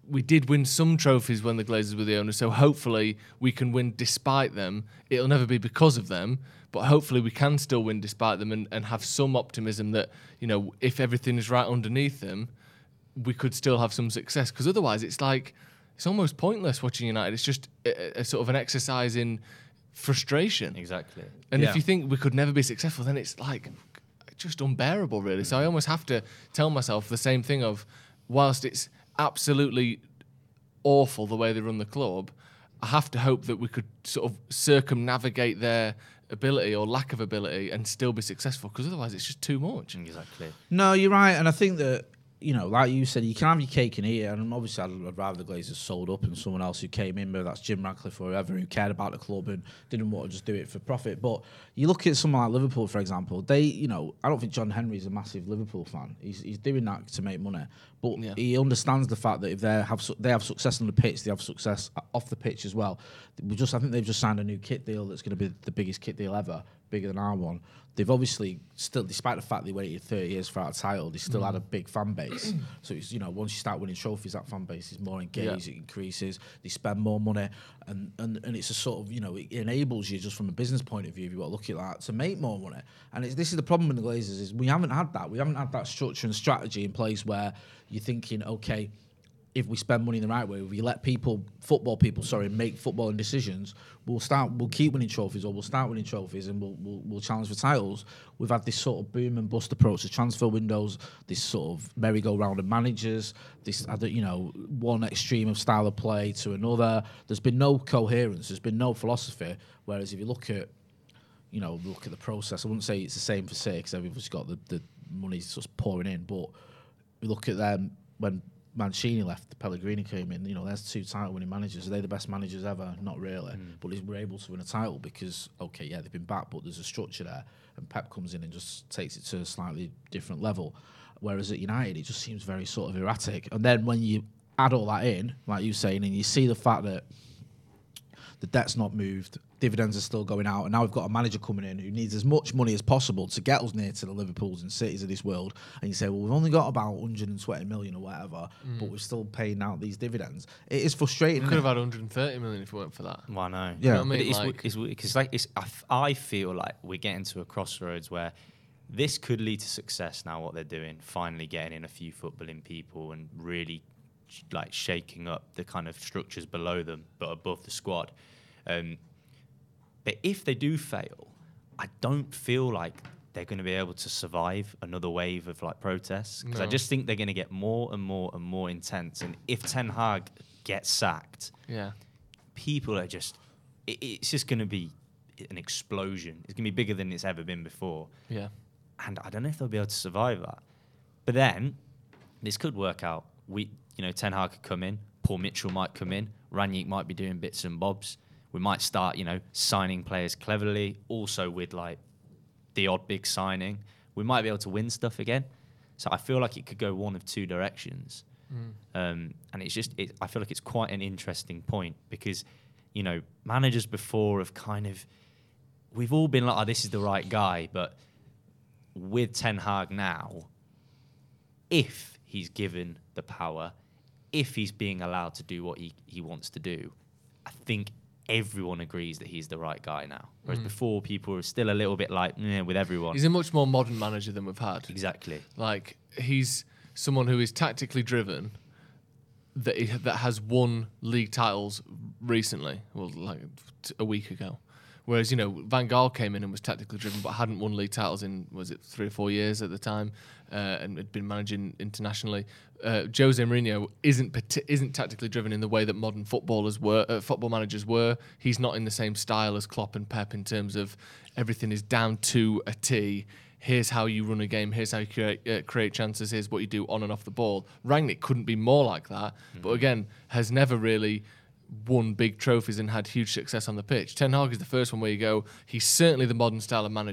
Speaker 4: we did win some trophies when the Glazers were the owners, so hopefully we can win despite them. It'll never be because of them, but hopefully we can still win despite them and have some optimism that, you know, if everything is right underneath them, we could still have some success. Because otherwise it's almost pointless watching United. It's just a sort of an exercise in frustration.
Speaker 3: Exactly.
Speaker 4: And if you think we could never be successful, then it's like just unbearable, really. So I almost have to tell myself the same thing of, whilst it's absolutely awful the way they run the club, I have to hope that we could sort of circumnavigate their ability or lack of ability and still be successful, because otherwise it's just too much.
Speaker 3: Exactly.
Speaker 2: No, you're right. And I think that, you know, like you said, you can have your cake and eat it. And obviously, I'd rather the Glazers sold up and someone else who came in, whether that's Jim Ratcliffe or whoever, who cared about the club and didn't want to just do it for profit. But you look at someone like Liverpool, for example, they, you know, I don't think John Henry's a massive Liverpool fan. He's doing that to make money. But he understands the fact that if they have success on the pitch, they have success off the pitch as well. I think they've just signed a new kit deal that's going to be the biggest kit deal ever, bigger than our one. They've obviously still, despite the fact they waited 30 years for our title, they still had a big fan base. So it's, you know, once you start winning trophies, that fan base is more engaged, it increases, they spend more money, and it's a sort of, you know, it enables you just from a business point of view, if you want to look at that, to make more money. And this is the problem with the Glazers, is we haven't had that. We haven't had that structure and strategy in place where you're thinking, okay, if we spend money in the right way, if we let football people, make footballing decisions, we'll keep winning trophies, or we'll start winning trophies, and we'll challenge for titles. We've had this sort of boom and bust approach to transfer windows, this sort of merry-go-round of managers, this, you know, one extreme of style of play to another. There's been no coherence, there's been no philosophy. Whereas if you look at the process, I wouldn't say it's the same for City, because everybody's got the money just pouring in, but we look at them when Mancini left, Pellegrini came in. You know, there's two title-winning managers. Are they the best managers ever? Not really. But we're able to win a title because, they've been back, but there's a structure there. And Pep comes in and just takes it to a slightly different level. Whereas at United, it just seems very sort of erratic. And then when you add all that in, like you're saying, and you see the fact that the debt's not moved, dividends are still going out, and now we've got a manager coming in who needs as much money as possible to get us near to the Liverpools and Cities of this world, and you say, well, we've only got about 120 million or whatever, but we're still paying out these dividends. It is frustrating.
Speaker 4: We could have had 130 million if it weren't for that.
Speaker 3: Well, I know.
Speaker 2: Yeah.
Speaker 4: You know what I mean?
Speaker 3: I feel like we're getting to a crossroads where this could lead to success now, what they're doing, finally getting in a few footballing people and really like shaking up the kind of structures below them but above the squad. But if they do fail, I don't feel like they're going to be able to survive another wave of like protests, because I just think they're going to get more and more and more intense. And if Ten Hag gets sacked, people are just, it's just going to be an explosion. It's going to be bigger than it's ever been before.
Speaker 4: Yeah.
Speaker 3: And I don't know if they'll be able to survive that. But then this could work out. Ten Hag could come in, Paul Mitchell might come in, Rangnick might be doing bits and bobs. We might start, signing players cleverly, also with like the odd big signing. We might be able to win stuff again. So I feel like it could go one of two directions. And it's just, I feel like it's quite an interesting point because, managers before have kind of, we've all been like, this is the right guy. But with Ten Hag now, if he's given the power, if he's being allowed to do what he wants to do, I think everyone agrees that he's the right guy now. Whereas before, people were still a little bit like, with everyone.
Speaker 4: He's a much more modern manager than we've had.
Speaker 3: Exactly.
Speaker 4: Like, he's someone who is tactically driven, that has won league titles recently, well, like a week ago. Whereas, Van Gaal came in and was tactically driven but hadn't won league titles in, 3 or 4 years at the time, and had been managing internationally. Jose Mourinho isn't tactically driven in the way that modern football managers were. He's not in the same style as Klopp and Pep in terms of everything is down to a T. Here's how you run a game. Here's how you create chances. Here's what you do on and off the ball. Rangnick couldn't be more like that, but again, has never really won big trophies and had huge success on the pitch. Ten Hag is the first one where you go, he's certainly the modern style of manager.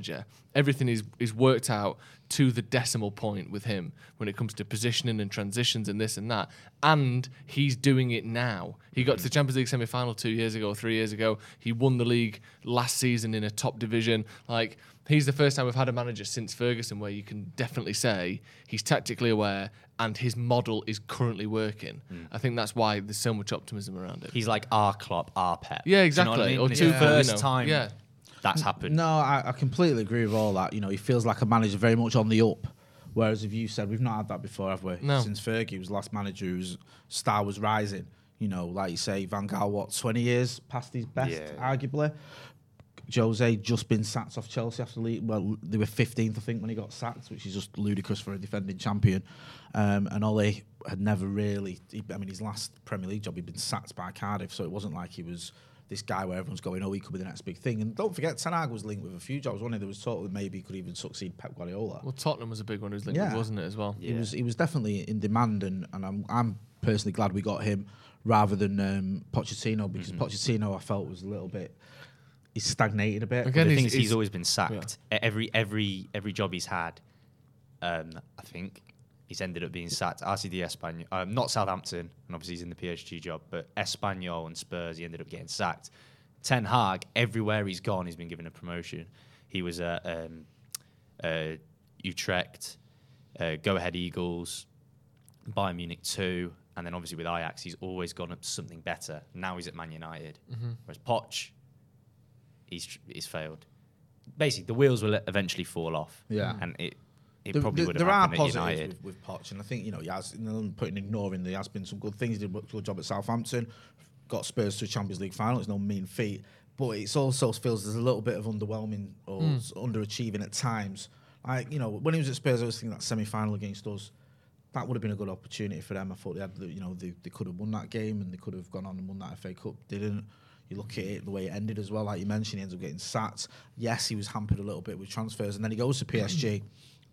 Speaker 4: everything is worked out to the decimal point with him when it comes to positioning and transitions and this and that. And he's doing it now. He got to the Champions League semi-final 2 years ago, 3 years ago. He won the league last season in a top division. Like, he's the first time we've had a manager since Ferguson where you can definitely say he's tactically aware and his model is currently working. I think that's why there's so much optimism around it.
Speaker 3: He's like our Klopp, our Pep.
Speaker 4: Yeah, exactly.
Speaker 3: Do you know what I mean?
Speaker 4: Or
Speaker 3: It's the first time.
Speaker 4: Yeah.
Speaker 3: That's happened.
Speaker 2: No, I completely agree with all that. You know, he feels like a manager very much on the up. Whereas, if you said, we've not had that before, have we?
Speaker 4: No.
Speaker 2: Since Fergie was the last manager whose star was rising. You know, like you say, Van Gaal, 20 years past his best, arguably. Jose just been sacked off Chelsea after the league. Well, they were 15th, I think, when he got sacked, which is just ludicrous for a defending champion. And Ole had never really... his last Premier League job, he'd been sacked by Cardiff, so it wasn't like he was... this guy where everyone's going, he could be the next big thing. And don't forget, Ten Hag was linked with a few jobs, wasn't he? There was talk that maybe he could even succeed Pep Guardiola.
Speaker 4: Well, Tottenham was a big one who was linked with, wasn't it, as well?
Speaker 2: Yeah. He was definitely in demand, and I'm personally glad we got him rather than Pochettino, because Pochettino I felt was a little bit... He's stagnated a bit.
Speaker 3: Again, the thing is, he's always been sacked. Yeah. Every job he's had, I think... he's ended up being sacked. RCD Espanyol, not Southampton, and obviously he's in the PSG job, but Espanyol and Spurs, he ended up getting sacked. Ten Hag, everywhere he's gone, he's been given a promotion. He was at Utrecht, Go Ahead Eagles, Bayern Munich 2, and then obviously with Ajax, he's always gone up to something better. Now he's at Man United. Whereas Poch, he's failed. Basically, the wheels will eventually fall off.
Speaker 2: Yeah.
Speaker 3: And it probably would have
Speaker 2: there
Speaker 3: happened
Speaker 2: are
Speaker 3: at United.
Speaker 2: positives with Poch, and I think, he has, ignoring there has been some good things. He did a good job at Southampton, got Spurs to a Champions League final. It's no mean feat, but it also feels there's a little bit of underwhelming or underachieving at times. Like, when he was at Spurs, I was thinking that semi-final against us, that would have been a good opportunity for them. I thought they had, they could have won that game and they could have gone on and won that FA Cup. Didn't. You look at it, the way it ended as well, like you mentioned, he ends up getting sacked. Yes, he was hampered a little bit with transfers, and then he goes to PSG.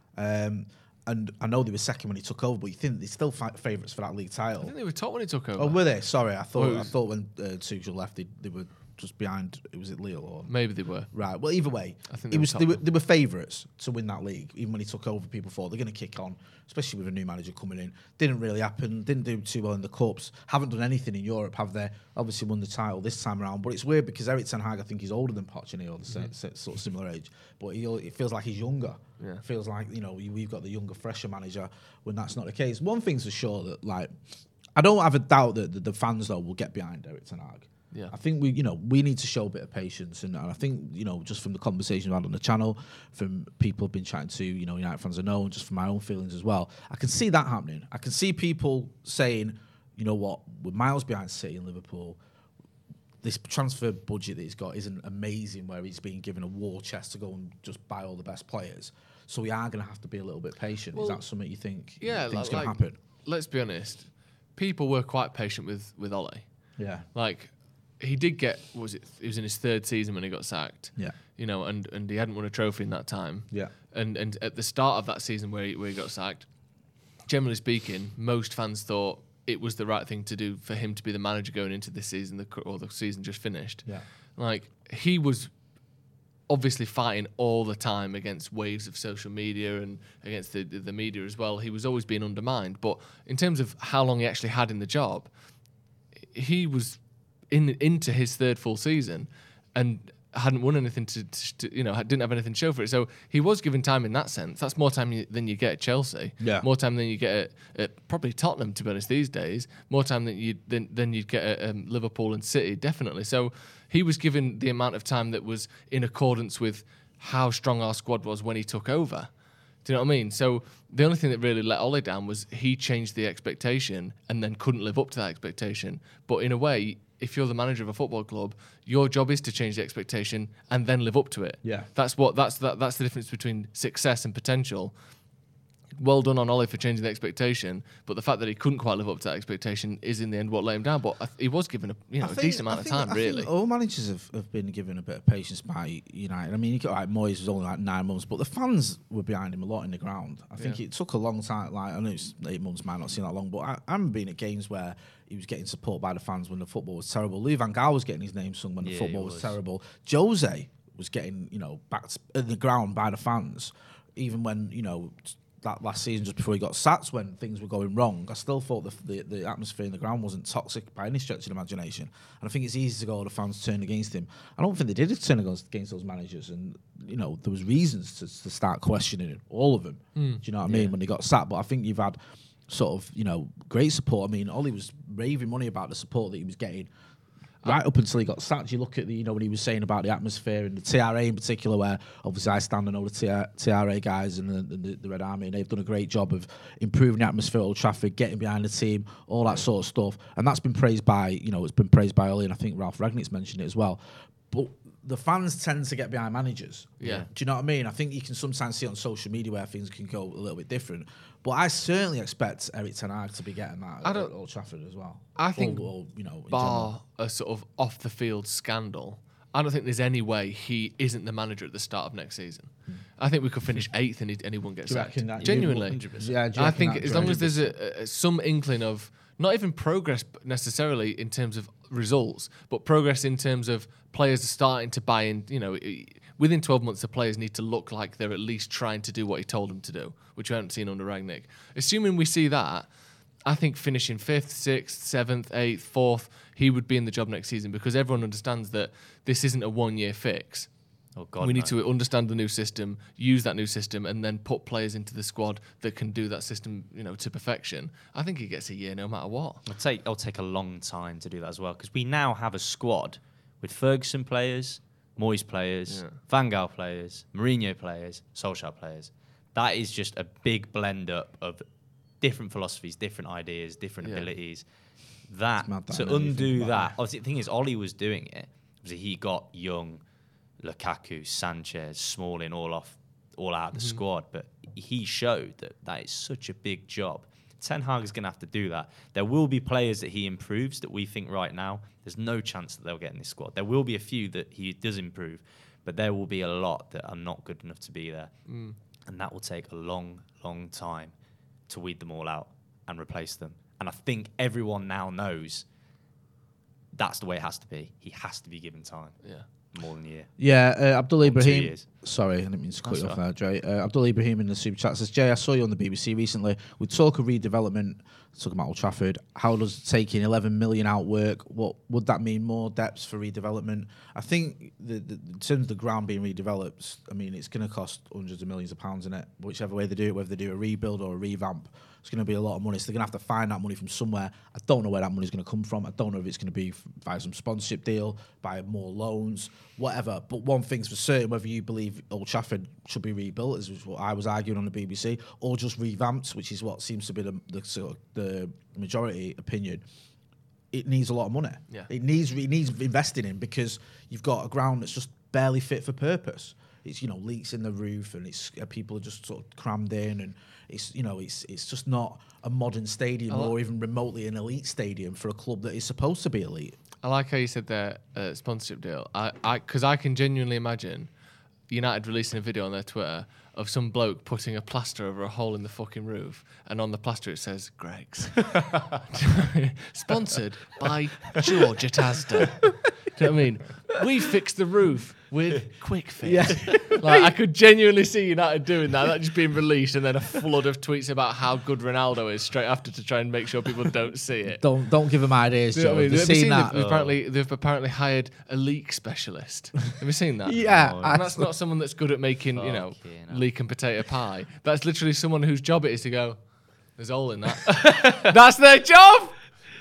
Speaker 2: And I know they were second when he took over, but you think they're still favourites for that league title.
Speaker 4: I think they were top when he took over.
Speaker 2: Oh, were they? Sorry, I thought when Tuchel left, they were just behind. Was it Lille or
Speaker 4: maybe they were?
Speaker 2: Right. Well, either way,
Speaker 4: I think
Speaker 2: they were favourites to win that league. Even when he took over, people thought they're going to kick on, especially with a new manager coming in. Didn't really happen. Didn't do too well in the cups. Haven't done anything in Europe, have they? Obviously won the title this time around, but it's weird because Erik ten Hag, I think he's older than Pochettino, sort of similar age, but it feels like he's younger. Yeah. It feels like we've got the younger, fresher manager when that's not the case. One thing's for sure that I don't have a doubt that the fans though will get behind Erik ten Hag.
Speaker 4: Yeah.
Speaker 2: I think we need to show a bit of patience, and I think just from the conversation we had on the channel, from people I've been chatting to, United fans I know, and just from my own feelings as well, I can see that happening. I can see people saying, we're miles behind City and Liverpool. This transfer budget that he's got isn't amazing, where he's being given a war chest to go and just buy all the best players. So we are going to have to be a little bit patient. Is that something you think is going to happen?
Speaker 4: Let's be honest. People were quite patient with Ole.
Speaker 2: Yeah.
Speaker 4: He did get, he was in his third season when he got sacked.
Speaker 2: Yeah.
Speaker 4: And he hadn't won a trophy in that time.
Speaker 2: Yeah.
Speaker 4: And at the start of that season where he got sacked, generally speaking, most fans thought it was the right thing to do for him to be the manager going into this season, or the season just finished.
Speaker 2: Yeah.
Speaker 4: He was obviously fighting all the time against waves of social media and against the media as well. He was always being undermined. But in terms of how long he actually had in the job, he was into his third full season and hadn't won anything didn't have anything to show for it. So he was given time in that sense. That's more time than you get at Chelsea.
Speaker 2: Yeah.
Speaker 4: More time than you get at probably Tottenham, to be honest, these days. More time than you'd get at Liverpool and City, definitely. So he was given the amount of time that was in accordance with how strong our squad was when he took over. Do you know what I mean? So the only thing that really let Ole down was he changed the expectation and then couldn't live up to that expectation. But in a way, if you're the manager of a football club, your job is to change the expectation and then live up to it.
Speaker 2: Yeah.
Speaker 4: That's the difference between success and potential. Well done on Ole for changing the expectation, but the fact that he couldn't quite live up to that expectation is in the end what let him down. But he was given a decent amount of time, really.
Speaker 2: All managers have been given a bit of patience by United. I mean, you got Moyes was only 9 months, but the fans were behind him a lot in the ground. I think it took a long time. I know it's 8 months, might not seem that long, but I remember being at games where he was getting support by the fans when the football was terrible. Louis van Gaal was getting his name sung when the football was terrible. Jose was getting, backed in the ground by the fans, even when, that last season just before he got sacked when things were going wrong, I still thought the atmosphere in the ground wasn't toxic by any stretch of the imagination. And I think it's easy to go, the fans turned against him. I don't think they did turn against those managers. And, there was reasons to start questioning all of them. Do you know what I mean? When they got sacked. But I think you've had sort of, great support. I mean, Ollie was raving money about the support that he was getting right up until he got sacked. You look at what he was saying about the atmosphere and the TRA in particular, where obviously I stand and know the TRA guys and the Red Army, and they've done a great job of improving the atmosphere at Old Trafford, getting behind the team, all that sort of stuff. And that's been praised by, it's been praised by Ollie, and I think Ralph Rangnick's mentioned it as well. But the fans tend to get behind managers.
Speaker 4: Yeah.
Speaker 2: Do you know what I mean? I think you can sometimes see on social media where things can go a little bit different. But I certainly expect Erik ten Hag to be getting that at Old Trafford as well.
Speaker 4: I think, bar a sort of off-the-field scandal, I don't think there's any way he isn't the manager at the start of next season. I think we could finish 8th and he won't get sacked. Genuinely.
Speaker 2: Yeah,
Speaker 4: I think as long as there's some inkling of, not even progress necessarily in terms of results, but progress in terms of players starting to buy in, within 12 months, the players need to look like they're at least trying to do what he told them to do, which we haven't seen under Rangnick. Assuming we see that, I think finishing 5th, 6th, 7th, 8th, 4th, he would be in the job next season, because everyone understands that this isn't a one-year fix.
Speaker 3: Oh God,
Speaker 4: we need to understand the new system, use that new system, and then put players into the squad that can do that system, to perfection. I think he gets a year no matter what.
Speaker 3: It'll take a long time to do that as well, because we now have a squad with Ferguson players, Moyes players, Van Gaal players, Mourinho players, Solskjaer players. That is just a big blend up of different philosophies, different ideas, different abilities. To undo that, obviously the thing is, Ollie was doing it. Obviously he got Young, Lukaku, Sanchez, Smalling all out of the squad, but he showed that is such a big job. Ten Hag is going to have to do that. There will be players that he improves that we think right now there's no chance that they'll get in this squad. There will be a few that he does improve, but there will be a lot that are not good enough to be there. And that will take a long, long time to weed them all out and replace them. And I think everyone now knows that's the way it has to be. He has to be given time.
Speaker 4: Yeah.
Speaker 3: More than a year.
Speaker 2: Yeah, Abdul Ibrahim. Sorry, I didn't mean to cut you off there, Jay. Abdul Ibrahim in the super chat says, Jay, I saw you on the BBC recently. We talk of redevelopment, talking about Old Trafford. How does taking 11 million out work? What would that mean? More depths for redevelopment? I think in terms of the ground being redeveloped, I mean, it's going to cost hundreds of millions of pounds in it. Whichever way they do it, whether they do a rebuild or a revamp, it's going to be a lot of money. So they're going to have to find that money from somewhere. I don't know where that money's going to come from. I don't know if it's going to be by some sponsorship deal, by more loans, whatever. But one thing's for certain, whether you believe Old Trafford should be rebuilt, as was what I was arguing on the BBC, or just revamped, which is what seems to be the majority opinion, it needs a lot of money.
Speaker 4: Yeah.
Speaker 2: It needs investing in, because you've got a ground that's just barely fit for purpose. It's leaks in the roof, and it's people are just sort of crammed in, and it's it's just not a modern stadium or even remotely an elite stadium for a club that is supposed to be elite.
Speaker 4: I like how you said that sponsorship deal. Because I can genuinely imagine United releasing a video on their Twitter of some bloke putting a plaster over a hole in the fucking roof, and on the plaster it says Greggs. Sponsored by George at Asda. Do you know what I mean? We fixed the roof with Quick Fix.
Speaker 2: Yeah.
Speaker 4: Like, I could genuinely see United doing that just being released, and then a flood of tweets about how good Ronaldo is straight after to try and make sure people don't see it.
Speaker 2: Don't give them ideas, Joe.
Speaker 4: Have you
Speaker 2: seen that?
Speaker 4: They've apparently hired a leak specialist. Have you seen that?
Speaker 2: Yeah.
Speaker 4: And that's not someone that's good at making, leek and potato pie. That's literally someone whose job it is to go, there's a hole in that. That's their job!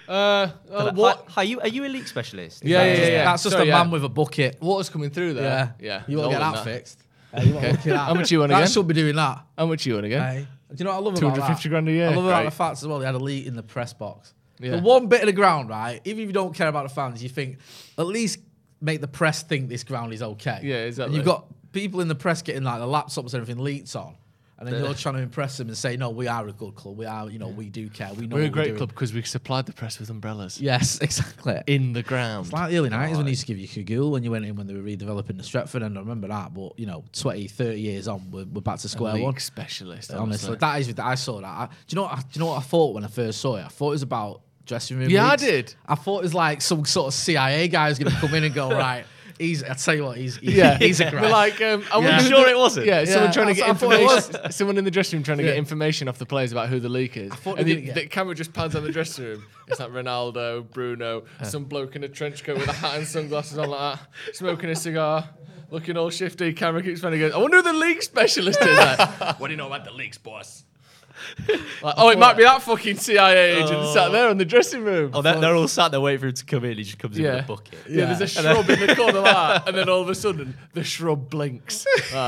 Speaker 3: What? Are you a leak specialist?
Speaker 4: Yeah.
Speaker 2: That's just a man with a bucket.
Speaker 4: Water's coming through there.
Speaker 2: Yeah. You want to get that fixed? You want to look at that?
Speaker 4: How much you want again?
Speaker 2: I should be doing that.
Speaker 4: How much you want again?
Speaker 2: Hey. Do you know what I love about that?
Speaker 4: 250 grand a year.
Speaker 2: I love about the fact as well, they had a leak in the press box. Yeah. The one bit of the ground, right, even if you don't care about the fans, you think, at least make the press think this ground is okay.
Speaker 4: Yeah, exactly.
Speaker 2: And you've got people in the press getting like the laptops and everything leaked on. And then you're trying to impress them and say, no, we are a good club. We are, we do care. We know
Speaker 4: we're a
Speaker 2: what
Speaker 4: great club because we supplied the press with umbrellas.
Speaker 2: Yes, exactly.
Speaker 4: In the ground.
Speaker 2: It's like the early 90s when they used to give you Cagoule when you went in when they were redeveloping the Stretford end. I remember that. But, 20, 30 years on, we're back to square one.
Speaker 4: Specialist,
Speaker 2: honestly. That is, I saw that. Do you know what I thought when I first saw it? I thought it was about dressing room
Speaker 4: leaks.
Speaker 2: I did. I thought it was like some sort of CIA guy was going to come in and go, right, I tell you what, he's a great.
Speaker 4: Like,
Speaker 3: I wasn't sure it wasn't.
Speaker 4: Yeah, someone trying to get information. Someone in the dressing room trying to get information off the players about who the leak is. And the camera just pans on the dressing room. It's like Ronaldo, Bruno, some bloke in a trench coat with a hat and sunglasses on like that, smoking a cigar, looking all shifty. Camera keeps trying to go, I wonder who the league specialist is. Like, what do you know about the leaks, boss? Like, it might be that fucking CIA agent sat there in the dressing room.
Speaker 3: Oh, they're all sat there waiting for him to come in. He just comes in with a bucket.
Speaker 4: Yeah, there's a shrub in the corner like that, and then all of a sudden the shrub blinks.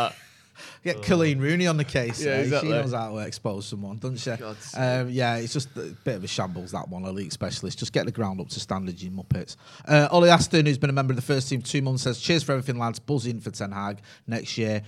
Speaker 2: Get Colleen Rooney on the case.
Speaker 4: Yeah, exactly.
Speaker 2: She knows how to expose someone, doesn't she? Yeah, it's just a bit of a shambles, that one, elite specialist. Just get the ground up to standard, you muppets. Ollie Aston, who's been a member of the first team 2 months, says, cheers for everything, lads. Buzzing for Ten Hag next year,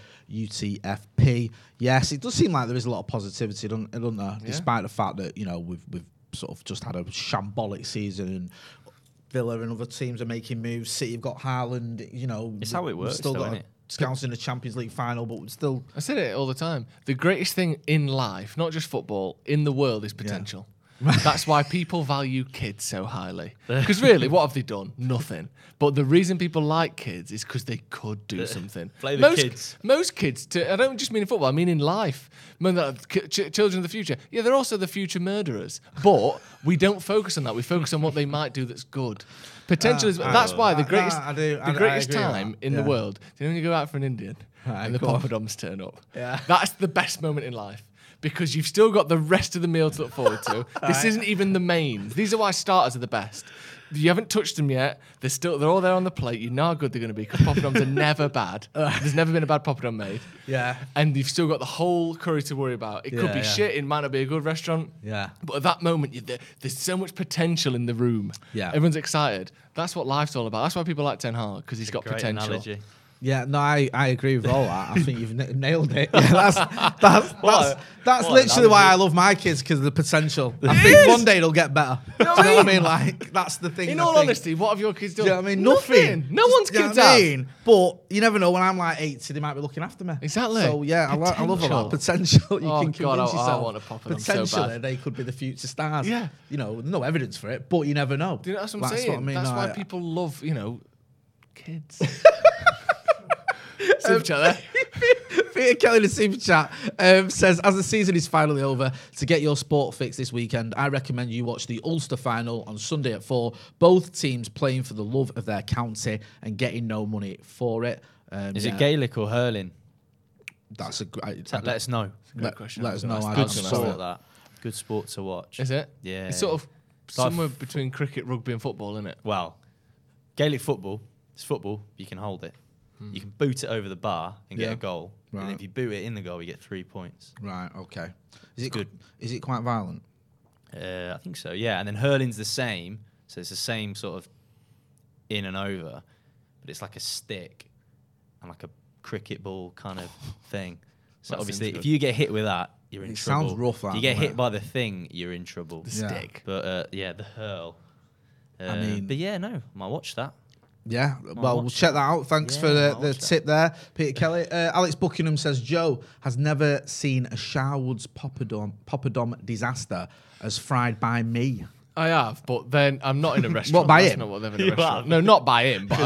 Speaker 2: UTFP. Yes, it does seem like there is a lot of positivity, doesn't there? Yeah. Despite the fact that, we've sort of just had a shambolic season and Villa and other teams are making moves. City have got Haaland,
Speaker 3: It's how it works,
Speaker 2: still got
Speaker 3: isn't it?
Speaker 2: Scouts in the Champions League final, but still...
Speaker 4: I said it all the time. The greatest thing in life, not just football, in the world is potential. Yeah. That's why people value kids so highly. Because really, what have they done? Nothing. But the reason people like kids is because they could do something.
Speaker 3: Play the kids.
Speaker 4: Most kids, I don't just mean in football, I mean in life. Children of the future. Yeah, they're also the future murderers. But we don't focus on that. We focus on what they might do that's good. Potential is... That's why the greatest time in the world, when you go out for an Indian and the poppadoms turn up, that's the best moment in life. Because you've still got the rest of the meal to look forward to. This isn't even the mains. These are why starters are the best. You haven't touched them yet. They're all there on the plate. You know how good they're going to be because poppadoms are never bad. There's never been a bad poppadom made.
Speaker 2: Yeah.
Speaker 4: And you've still got the whole curry to worry about. It could be shit. It might not be a good restaurant.
Speaker 2: Yeah.
Speaker 4: But at that moment, there's so much potential in the room.
Speaker 2: Yeah.
Speaker 4: Everyone's excited. That's what life's all about. That's why people like Ten Hag because he's got potential.
Speaker 3: Analogy.
Speaker 2: Yeah, no, I agree with all that. I think you've nailed it. Yeah, that's literally why I love my kids, because of the potential. I think one day it'll get better. Do you know what I mean? Like, that's the thing.
Speaker 4: In all honesty, what have your kids done?
Speaker 2: Do you know what I mean? Nothing.
Speaker 4: No one's kids have.
Speaker 2: But you never know, when I'm like 80, they might be looking after me.
Speaker 4: Exactly.
Speaker 2: So yeah, I love a lot of potential. You can convince yourself.
Speaker 4: I want to pop it.
Speaker 2: Potentially,
Speaker 4: so bad.
Speaker 2: they could be the future stars.
Speaker 4: Yeah.
Speaker 2: No evidence for it, but you never know.
Speaker 4: Dude, that's what I'm saying. What I mean. That's why people love, kids. Super chat there.
Speaker 2: Peter Kelly in the super chat says, as the season is finally over, to get your sport fix this weekend, I recommend you watch the Ulster final on Sunday at 4. Both teams playing for the love of their county and getting no money for it.
Speaker 3: Is it Gaelic or hurling?
Speaker 2: That's a great...
Speaker 3: Let us know.
Speaker 2: Let us know.
Speaker 3: Good sport, that. Good sport to watch.
Speaker 4: Is it?
Speaker 3: Yeah.
Speaker 4: It's sort of somewhere between cricket, rugby and football, isn't it?
Speaker 3: Well, Gaelic football, it's football, you can hold it. You can boot it over the bar and get a goal. Right. And if you boot it in the goal, you get 3 points.
Speaker 2: Right, okay. Is it
Speaker 3: good?
Speaker 2: Is it quite violent?
Speaker 3: I think so, yeah. And then hurling's the same. So it's the same sort of in and over. But it's like a stick and like a cricket ball kind of thing. So obviously, if you get hit with that, you're in trouble.
Speaker 2: It sounds rough, that.
Speaker 3: If you get hit by the thing, you're in trouble.
Speaker 4: The stick.
Speaker 3: But the hurl. But yeah, no, I might watch that.
Speaker 2: Yeah, well, we'll check that out. Thanks for the tip there, Peter Kelly. Alex Buckingham says, Joe has never seen a Sherwood's poppadom disaster as fried by me.
Speaker 4: I have, but then I'm not in a restaurant.
Speaker 2: What, by
Speaker 4: That's
Speaker 2: him?
Speaker 4: Not what they're in a restaurant. No, not by him. But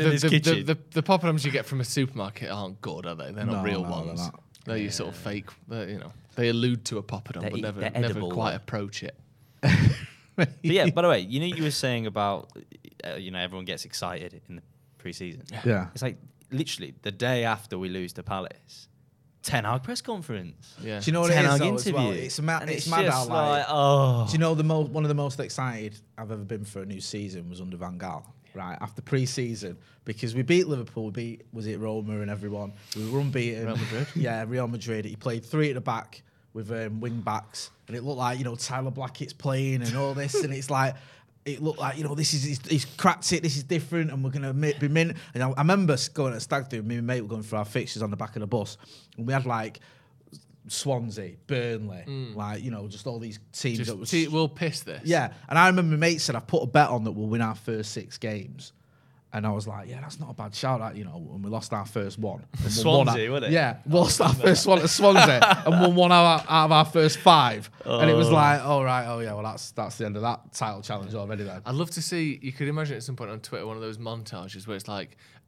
Speaker 3: the
Speaker 4: poppadoms you get from a supermarket aren't good, are they? They're not real ones. They're your sort of fake. They allude to a poppadom, but never quite approach it.
Speaker 3: But yeah, by the way, you were saying about everyone gets excited in the pre-season.
Speaker 2: Yeah,
Speaker 3: it's like literally the day after we lose to Palace, Ten Hag press conference.
Speaker 2: Yeah, do you know what
Speaker 3: Ten
Speaker 2: it is?
Speaker 3: Hag interview.
Speaker 2: Well? It's mad.
Speaker 3: It's
Speaker 2: mad
Speaker 3: just like
Speaker 2: Do you know one of the most excited I've ever been for a new season was under Van Gaal. Right after pre-season, because we beat Liverpool, was it Roma and everyone? We were unbeaten.
Speaker 4: Real Madrid.
Speaker 2: Yeah, Real Madrid. He played 3 at the back with wing backs, and it looked like Tyler Blackett's playing and all this, and it's like it looked like he's cracked it. This is different, and we're gonna be mint. And I remember going at Stag Do, me and my mate were going for our fixtures on the back of the bus, and we had like Swansea, Burnley, just all these teams that
Speaker 4: we'll piss this.
Speaker 2: Yeah, and I remember my mate said, I've put a bet on that we'll win our first 6 games. And I was like, yeah, that's not a bad shout out, and we lost our first one.
Speaker 3: Swansea, wasn't it?
Speaker 2: Yeah, we lost our first one at Swansea and won one out of our first 5. And it was like, well, that's the end of that title challenge already then.
Speaker 4: I'd love to see, you could imagine at some point on Twitter, one of those montages where it's like,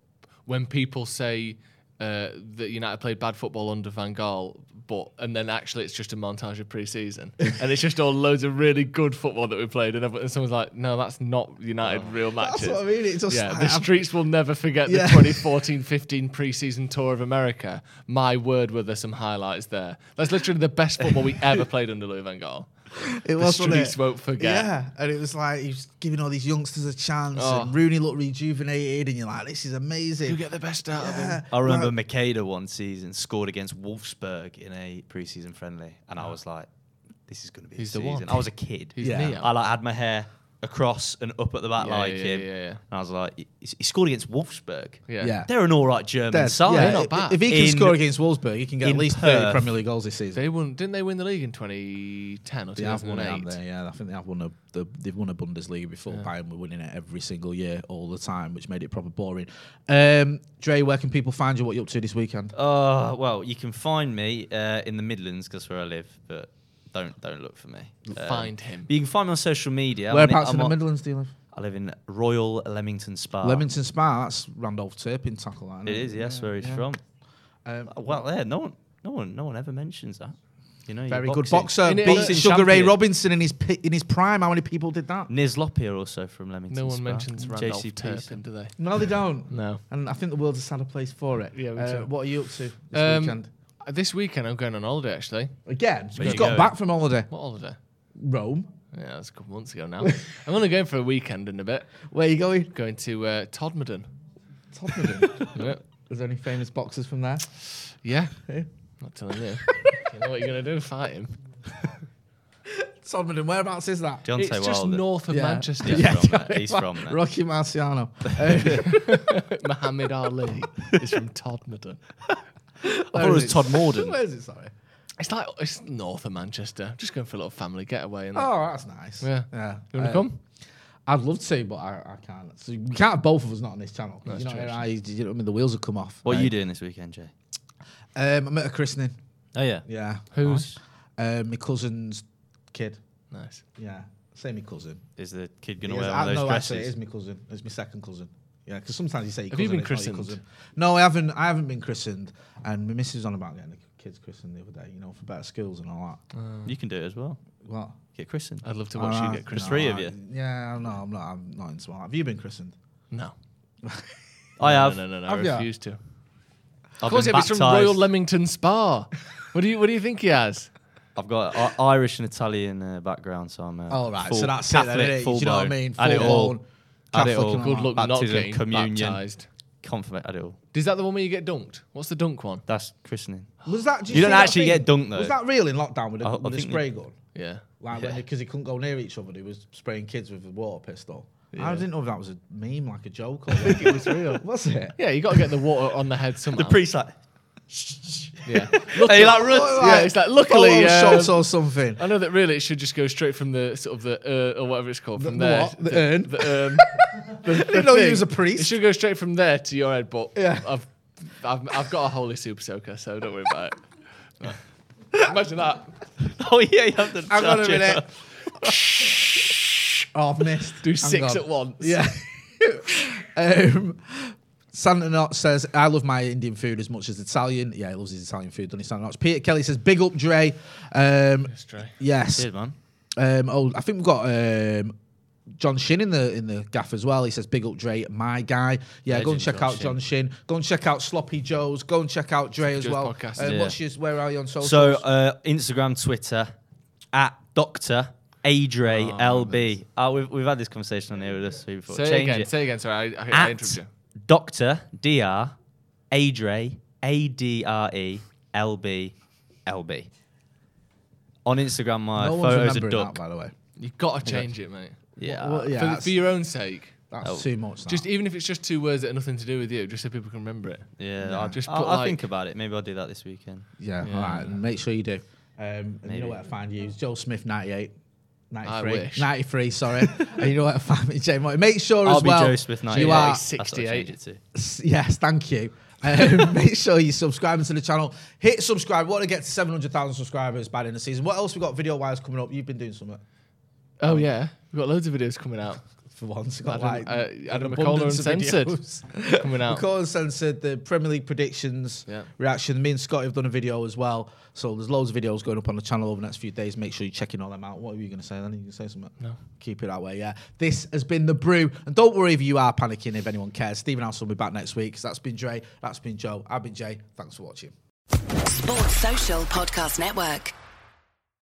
Speaker 4: when people say that United played bad football under Van Gaal, and then actually it's just a montage of pre-season, and it's just all loads of really good football that we played, and someone's like, no, that's not United real matches.
Speaker 2: That's what I mean. It's just
Speaker 4: the streets will never forget the 2014-15 pre-season tour of America. My word, were there some highlights there. That's literally the best football we ever played under Louis Van Gaal.
Speaker 2: It was,
Speaker 4: the streets won't forget.
Speaker 2: Yeah, and it was like he was giving all these youngsters a chance, and Rooney looked rejuvenated, and you're like, this is amazing.
Speaker 4: You get the best out of him.
Speaker 3: I remember Makeda one season scored against Wolfsburg in a pre-season friendly, and I was like, this is going to be the season. I was a kid. I had my hair across and up at the back like him. And I was like, he scored against Wolfsburg.
Speaker 2: Yeah.
Speaker 3: They're an all right German side.
Speaker 2: Yeah,
Speaker 3: not bad.
Speaker 2: If he can score against Wolfsburg, he can get at least 30 Premier League goals this season.
Speaker 4: Didn't they win the league in 2010 or 2008?
Speaker 2: They have won it, yeah. I think they have won they've won a Bundesliga before. Bayern were winning it every single year, all the time, which made it proper boring. Dre, where can people find you? What you up to this weekend?
Speaker 3: Well, you can find me in the Midlands, because that's where I live, but don't look for me.
Speaker 4: Find him.
Speaker 3: You can find me on social media.
Speaker 2: Whereabouts in the Midlands do you live?
Speaker 3: I live in Royal Leamington Spa.
Speaker 2: Leamington Spa, that's Randolph Turpin tackle line.
Speaker 3: It is, yes, where he's from. No one ever mentions that. You know,
Speaker 2: very good boxer. Beat Sugar Ray Robinson in his prime. How many people did that?
Speaker 3: Niz Lopier also from Leamington Spa.
Speaker 4: No one mentions Randolph Turpin, do they?
Speaker 2: No, they don't.
Speaker 4: No.
Speaker 2: And I think the world's a sadder place for it.
Speaker 4: Yeah,
Speaker 2: what are you up to this weekend?
Speaker 4: This weekend I'm going on holiday, actually.
Speaker 2: Again? You just got back from holiday.
Speaker 4: What holiday?
Speaker 2: Rome.
Speaker 4: Yeah, that's a couple months ago now. I'm only going for a weekend in a bit.
Speaker 2: Where are you going?
Speaker 4: Going to Todmorden.
Speaker 2: Todmorden?
Speaker 4: Yeah.
Speaker 2: Is there any famous boxers from there?
Speaker 4: Yeah.
Speaker 2: Hey?
Speaker 4: Not telling you. You know what you're going to do? Fight him.
Speaker 2: Todmorden, whereabouts is that?
Speaker 4: It's just north of Manchester.
Speaker 3: He's from there.
Speaker 2: Rocky Marciano.
Speaker 4: Muhammad Ali is from Todmorden.
Speaker 3: I thought it was Todmorden.
Speaker 2: Where is it, sorry?
Speaker 4: It's north of Manchester. Just going for a little family getaway.
Speaker 2: Oh, that's nice.
Speaker 4: Yeah. You want to come?
Speaker 2: I'd love to, but I can't. So we can't have both of us not on this channel.
Speaker 4: That's
Speaker 2: you know
Speaker 4: true.
Speaker 2: what I mean? The wheels will come off.
Speaker 3: What are you doing this weekend, Jay?
Speaker 2: I'm at a christening.
Speaker 3: Oh, yeah?
Speaker 2: Yeah.
Speaker 4: Who's?
Speaker 2: My cousin's kid.
Speaker 4: Nice.
Speaker 2: Yeah. Say my cousin.
Speaker 3: Is the kid going to wear one of those dresses?
Speaker 2: Actually, it is my cousin. It's my second cousin. Yeah, because sometimes you say your
Speaker 4: Have
Speaker 2: cousin.
Speaker 4: You been christened?
Speaker 2: No, I haven't been christened. And my missus was on about getting the kids christened the other day, for better skills and all that.
Speaker 3: You can do it as well.
Speaker 2: What?
Speaker 3: Get christened.
Speaker 4: I'd love to watch you get christened.
Speaker 3: The three of you.
Speaker 2: Yeah, no, I'm not into that. Have you been christened?
Speaker 4: No.
Speaker 3: I have.
Speaker 4: No. I refuse to.
Speaker 3: Of
Speaker 4: course, he's from Royal Leamington Spa. What do you think he has?
Speaker 3: I've got Irish and Italian background, so I'm
Speaker 2: right, so that's
Speaker 3: Catholic,
Speaker 2: it, then, do you know what I mean?
Speaker 3: Had it all.
Speaker 4: Good luck not getting
Speaker 3: communion,
Speaker 4: baptised.
Speaker 3: Confirmation, had it all.
Speaker 4: Is that the one where you get dunked? What's the dunk one?
Speaker 3: That's christening.
Speaker 2: Was that?
Speaker 3: You don't actually get dunked though.
Speaker 2: Was that real in lockdown with a spray gun?
Speaker 4: Yeah.
Speaker 2: Because he couldn't go near each other, he was spraying kids with a water pistol. Yeah. I didn't know if that was a meme, like a joke, or if it was real. Was it?
Speaker 4: Yeah, you got to get the water on the head somehow.
Speaker 3: The priest like.
Speaker 4: Yeah.
Speaker 3: Hey, like runs.
Speaker 4: Yeah, it's like luckily
Speaker 2: shots or something.
Speaker 4: I know that really it should just go straight from the sort of the or whatever it's called from there.
Speaker 2: What? The urn.
Speaker 4: The urn.
Speaker 2: You know, he was a priest.
Speaker 4: It should go straight from there to your head, but
Speaker 2: yeah.
Speaker 4: I've got a holy super soaker, so don't worry about it. No. Imagine that.
Speaker 3: Oh yeah, you have to.
Speaker 2: Hang on a minute. I've missed.
Speaker 4: Do 6 at once.
Speaker 2: Yeah. Santa Knot says, I love my Indian food as much as Italian. Yeah, he loves his Italian food, doesn't he, Santa Knot? Peter Kelly says, big up, Dre.
Speaker 4: Yes, Dre.
Speaker 2: Yes.
Speaker 3: Cheers, man.
Speaker 2: I think we've got John Shin in the gaff as well. He says, big up, Dre, my guy. Yeah, go and check out John Shin. Go and check out Sloppy Joe's. Go and check out Dre as well. Where are you on social?
Speaker 3: So, Instagram, Twitter, at Dr. Adre LB. We've had this conversation on here with us before.
Speaker 4: Say it again. Sorry, I interrupted you.
Speaker 3: Dr. Dr. Adre ADRE LB LB. On Instagram, my photos are duck.
Speaker 2: That, by the way,
Speaker 4: you've got to change it, mate.
Speaker 3: Yeah,
Speaker 4: for your own sake.
Speaker 2: That's too much.
Speaker 4: Just even if it's just 2 words that have nothing to do with you, just so people can remember it.
Speaker 3: Yeah, I'll think about it. Maybe I'll do that this weekend.
Speaker 2: Yeah. All right. Make sure you do. And you know where to find you. Joe Smith 98. 93.
Speaker 4: I wish.
Speaker 2: 93, sorry. And you know what, family, Jay Moy. Make sure
Speaker 3: I'll
Speaker 2: as well.
Speaker 3: I'll be Joe Smith 98.
Speaker 2: You are
Speaker 4: 68.
Speaker 2: Yes, thank you. Make sure you subscribe to the channel. Hit subscribe. We want to get to 700,000 subscribers by the end of the season. What else we got video-wise coming up? You've been doing something.
Speaker 4: Oh, yeah. We've got loads of videos coming out.
Speaker 2: for once.
Speaker 4: Adam McCullough Uncensored coming out.
Speaker 2: McCullough Uncensored, the Premier League predictions, reaction. Me and Scotty have done a video as well. So there's loads of videos going up on the channel over the next few days. Make sure you're checking all them out. What were you going to say then? Are you going to say something?
Speaker 4: No.
Speaker 2: Keep it that way, yeah. This has been The Brew. And don't worry if you are panicking, if anyone cares. Stephen House will be back next week. That's been Dre. That's been Joe. I've been Jay. Thanks for watching.
Speaker 1: Sports Social Podcast Network.